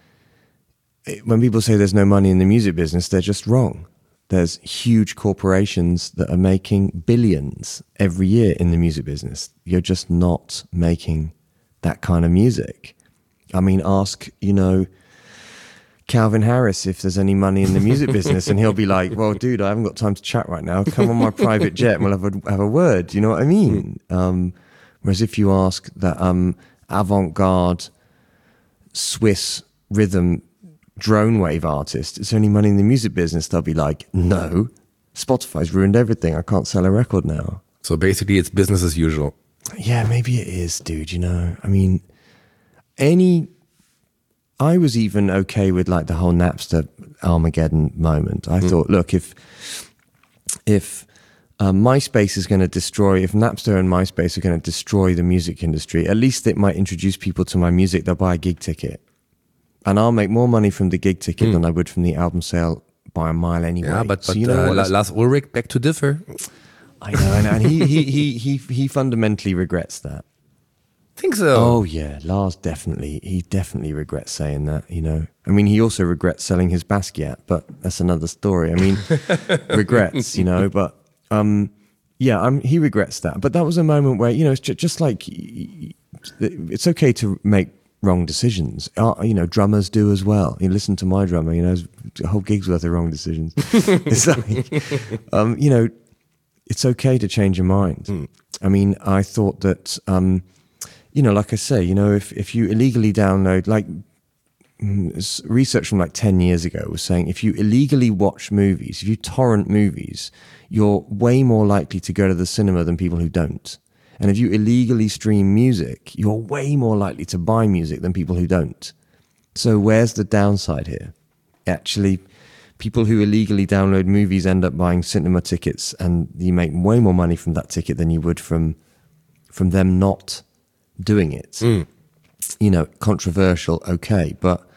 it, when people say there's no money in the music business, they're just wrong. There's huge corporations that are making billions every year in the music business. You're just not making that kind of music. I mean, ask, you know, Calvin Harris if there's any money in the music business, and he'll be like, well, dude, I haven't got time to chat right now. Come on my private jet and we'll have a, have a word. You know what I mean? Um, whereas if you ask that um, avant-garde Swiss rhythm drone wave artist, is there any money in the music business? They'll be like, no, Spotify's ruined everything. I can't sell a record now. So basically it's business as usual. Yeah, maybe it is, dude. You know, I mean, any... I was even okay with like the whole Napster Armageddon moment. I mm. thought, look, if if uh, MySpace is going to destroy, if Napster and MySpace are going to destroy the music industry, at least it might introduce people to my music. They'll buy a gig ticket, and I'll make more money from the gig ticket mm. than I would from the album sale by a mile anyway. Yeah, but, so but you know uh, Lars Ulrich, back to differ. I know, and, and he, he he he he fundamentally regrets that. Think so. Oh yeah, Lars definitely, he definitely regrets saying that, you know. I mean, he also regrets selling his Basquiat, but that's another story. I mean, regrets, you know, but um, yeah, um, he regrets that. But that was a moment where, you know, it's just, just like, it's okay to make wrong decisions. Uh, you know, drummers do as well. You listen to my drummer, you know, a whole gig's worth of wrong decisions. It's like, um, you know, it's okay to change your mind. Mm. I mean, I thought that... Um, you know, like I say, you know, if, if you illegally download, like research from like ten years ago was saying, if you illegally watch movies, if you torrent movies, you're way more likely to go to the cinema than people who don't. And if you illegally stream music, you're way more likely to buy music than people who don't. So where's the downside here? Actually, people who illegally download movies end up buying cinema tickets, and you make way more money from that ticket than you would from from them not doing it. Mm. You know, controversial, okay, but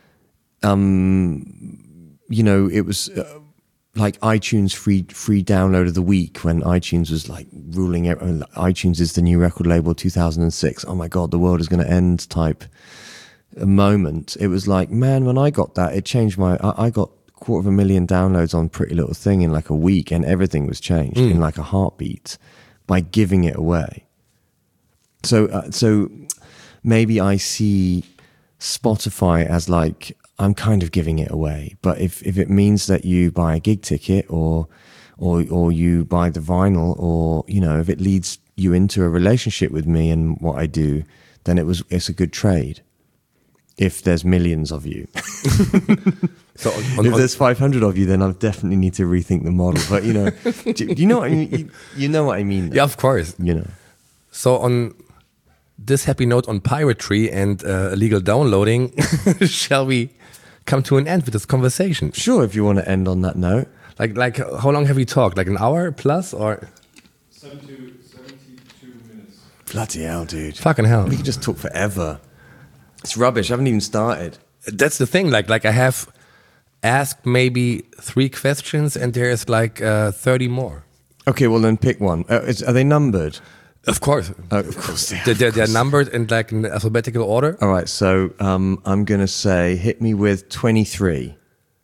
um you know, it was uh, like iTunes free free download of the week when iTunes was like ruling out. iTunes is the new record label two thousand six. Oh my god, the world is going to end type a moment. It was like, man, when I got that, it changed my I, I got a quarter of a million downloads on Pretty Little Thing in like a week, and everything was changed mm. in like a heartbeat by giving it away. So, uh, so maybe I see Spotify as like, I'm kind of giving it away. But if, if it means that you buy a gig ticket or, or, or you buy the vinyl, or, you know, if it leads you into a relationship with me and what I do, then it was, it's a good trade. if there's millions of you. So on, on, If on- there's five hundred of you, then I definitely need to rethink the model. But you know, do, do you know what I mean? You, you know what I mean? yeah, of course. You know. So on this happy note on piracy and uh, illegal downloading, shall we come to an end with this conversation? Sure, if you want to end on that note. Like, like, how long have we talked? Like an hour plus, or seventy, seventy-two minutes. Bloody hell, dude. fucking hell? We could just talk forever. It's rubbish. I haven't even started. That's the thing. Like, like I have asked maybe three questions, and there's like uh, thirty more. Okay, well then pick one. Uh, is, are they numbered? Of course, Oh, of course they are. they're, they're, they're numbered in like in alphabetical order. All right, so um, I'm going to say hit me with twenty-three.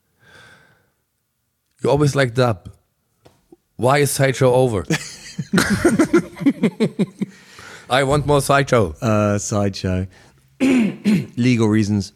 You always like dub. Why is Sideshow over? I want more Sideshow. Uh, sideshow. Legal reasons.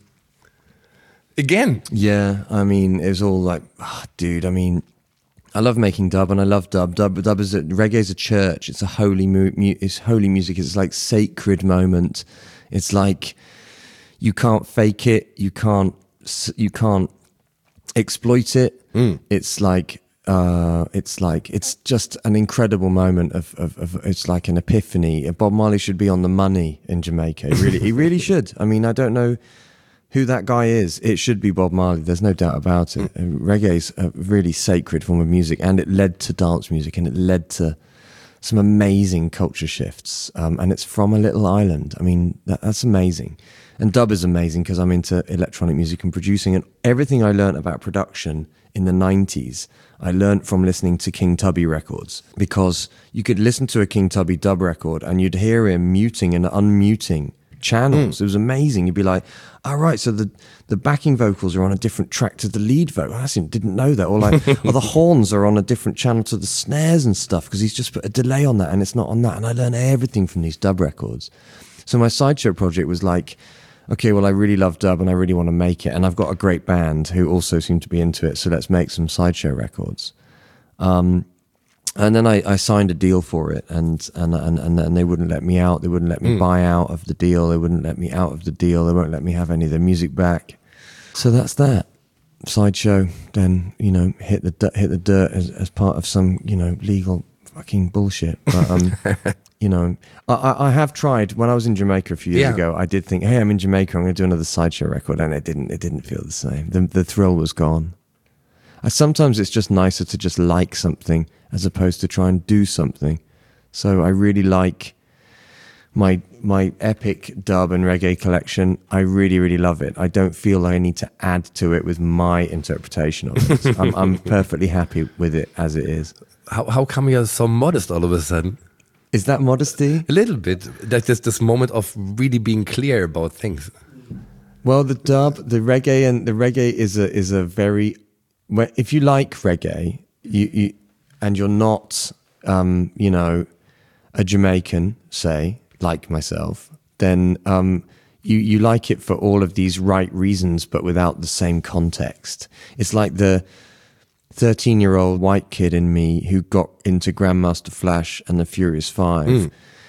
Again. Yeah, I mean, it was all like, oh, dude, I mean, I love making dub and I love dub. Dub, dub is a, reggae is a church. It's a holy, mu- mu- it's holy music. It's like sacred moment. It's like you can't fake it. You can't, s- you can't exploit it. Mm. It's like, uh, it's like, it's just an incredible moment of, of, of, it's like an epiphany. Bob Marley should be on the money in Jamaica. He really, he really should. I mean, I don't know who that guy is. It should be Bob Marley. There's no doubt about it. Mm. Reggae's a really sacred form of music, and it led to dance music, and it led to some amazing culture shifts. Um, and it's from a little island. I mean, that, that's amazing. And dub is amazing because I'm into electronic music and producing, and everything I learned about production in the nineties, I learned from listening to King Tubby records, because you could listen to a King Tubby dub record and you'd hear him muting and unmuting channels. Mm. It was amazing. You'd be like, all right, so the, the backing vocals are on a different track to the lead vocal. I didn't know that. Or like, or the horns are on a different channel to the snares and stuff, because he's just put a delay on that and it's not on that. And I learned everything from these dub records. So my Sideshow project was like, okay, well, I really love dub and I really want to make it. And I've got a great band who also seem to be into it. So let's make some Sideshow records. Um, and then I, I signed a deal for it, and, and, and, and, and they wouldn't let me out. They wouldn't let me mm. buy out of the deal. They wouldn't let me out of the deal. They won't let me have any of their music back. So that's that. Sideshow then, you know, hit the, hit the dirt as, as part of some, you know, legal fucking bullshit. But, um, you know, I, I have tried. When I was in Jamaica a few years yeah. ago, I did think, hey, I'm in Jamaica, I'm going to do another Sideshow record, and it didn't. It didn't feel the same. The, the thrill was gone. I, sometimes it's just nicer to just like something as opposed to try and do something. So I really like my my epic dub and reggae collection. I really, really love it. I don't feel like I need to add to it with my interpretation of it. I'm, I'm perfectly happy with it as it is. How how come you're so modest all of a sudden? Is that modesty? A little bit. Like there's this moment of really being clear about things. Well, the dub, the reggae, and the reggae is a is a very. If you like reggae, you, you and you're not, um, you know, a Jamaican, say, like myself, then um, you you like it for all of these right reasons, but without the same context. It's like the thirteen-year-old white kid in me who got into Grandmaster Flash and the Furious Five. Mm.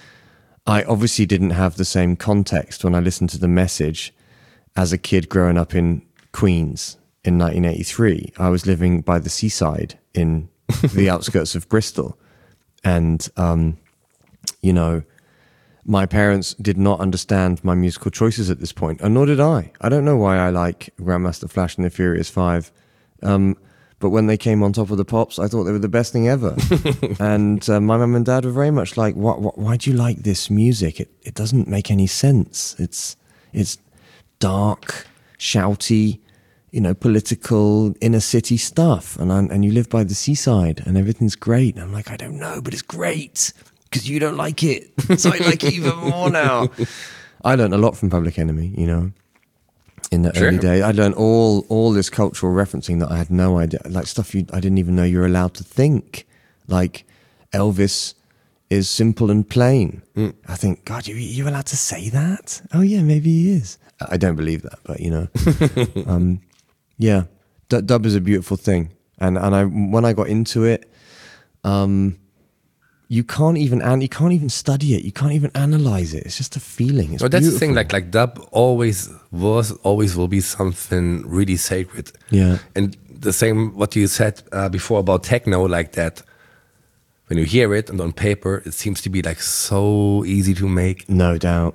I obviously didn't have the same context when I listened to The Message as a kid growing up in Queens in nineteen eighty-three. I was living by the seaside in the outskirts of Bristol. And, um, you know, my parents did not understand my musical choices at this point, and nor did I. I don't know why I like Grandmaster Flash and the Furious Five. Um, But when they came on Top of the Pops, I thought they were the best thing ever. And uh, my mum and dad were very much like, "What? What? Why do you like this music? It it doesn't make any sense. It's it's dark, shouty, you know, political, inner city stuff. And I'm, and you live by the seaside, and everything's great." And I'm like, "I don't know, but it's great because you don't like it, so I like it even more now." I learned a lot from Public Enemy, you know. In the sure. early days, I learned all all this cultural referencing that I had no idea, like stuff you, I didn't even know you're allowed to think. Like Elvis is simple and plain. Mm. I think, God, you you allowed to say that? Oh yeah, maybe he is. I don't believe that, but you know, um, yeah, D- dub is a beautiful thing, and and I when I got into it, um, you can't even and you can't even study it. You can't even analyze it. It's just a feeling. It's Well, that's the thing. beautiful. Like like dub always was, always will be something really sacred. Yeah. And the same what you said uh, before about techno, like that. When you hear it and on paper, it seems to be like so easy to make. No doubt.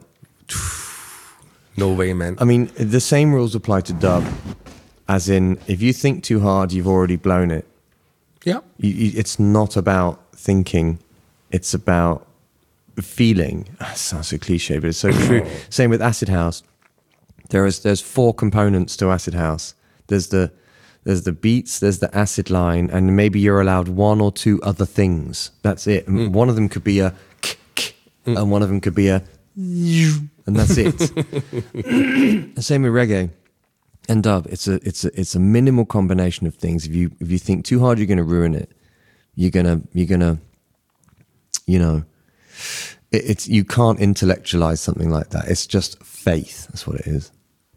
No way, man. I mean, the same rules apply to dub, as in, if you think too hard, you've already blown it. Yeah. You, you, it's not about thinking, it's about feeling. That sounds so cliche, but it's so true. Same with acid house. There is there's four components to acid house. There's the there's the beats, there's the acid line, and maybe you're allowed one or two other things. That's it. And one of them could be a k, k, and one of them could be a and that's it. The same with reggae and dub. It's a it's a it's a minimal combination of things. If you if you think too hard, you're going to ruin it. You're gonna you're gonna you know it, it's you can't intellectualize something like that. It's just faith. That's what it is.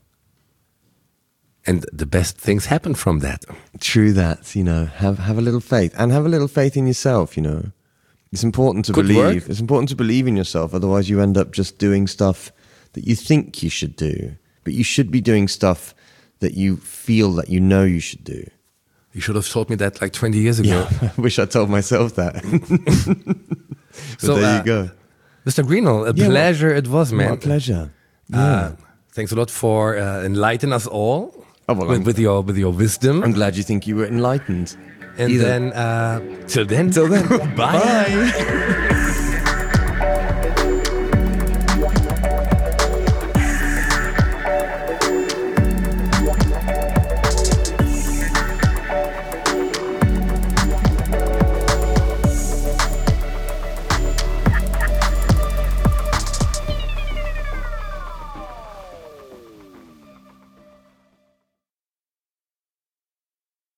And the best things happen from that. True that. You know, have have a little faith and have a little faith in yourself. You know, it's important to Good believe. work. It's important to believe in yourself. Otherwise, you end up just doing stuff that you think you should do, but you should be doing stuff that you feel that you know you should do. You should have told me that like twenty years ago. Yeah, I wish I told myself that. But So, there uh, you go. Mister Greenall, a Yeah, pleasure it was, man. My pleasure. Uh, thanks a lot for uh, enlightening us all Oh, well, with, I'm- with your with your wisdom. I'm glad you think you were enlightened. and Either. then uh, till then, Till then. bye.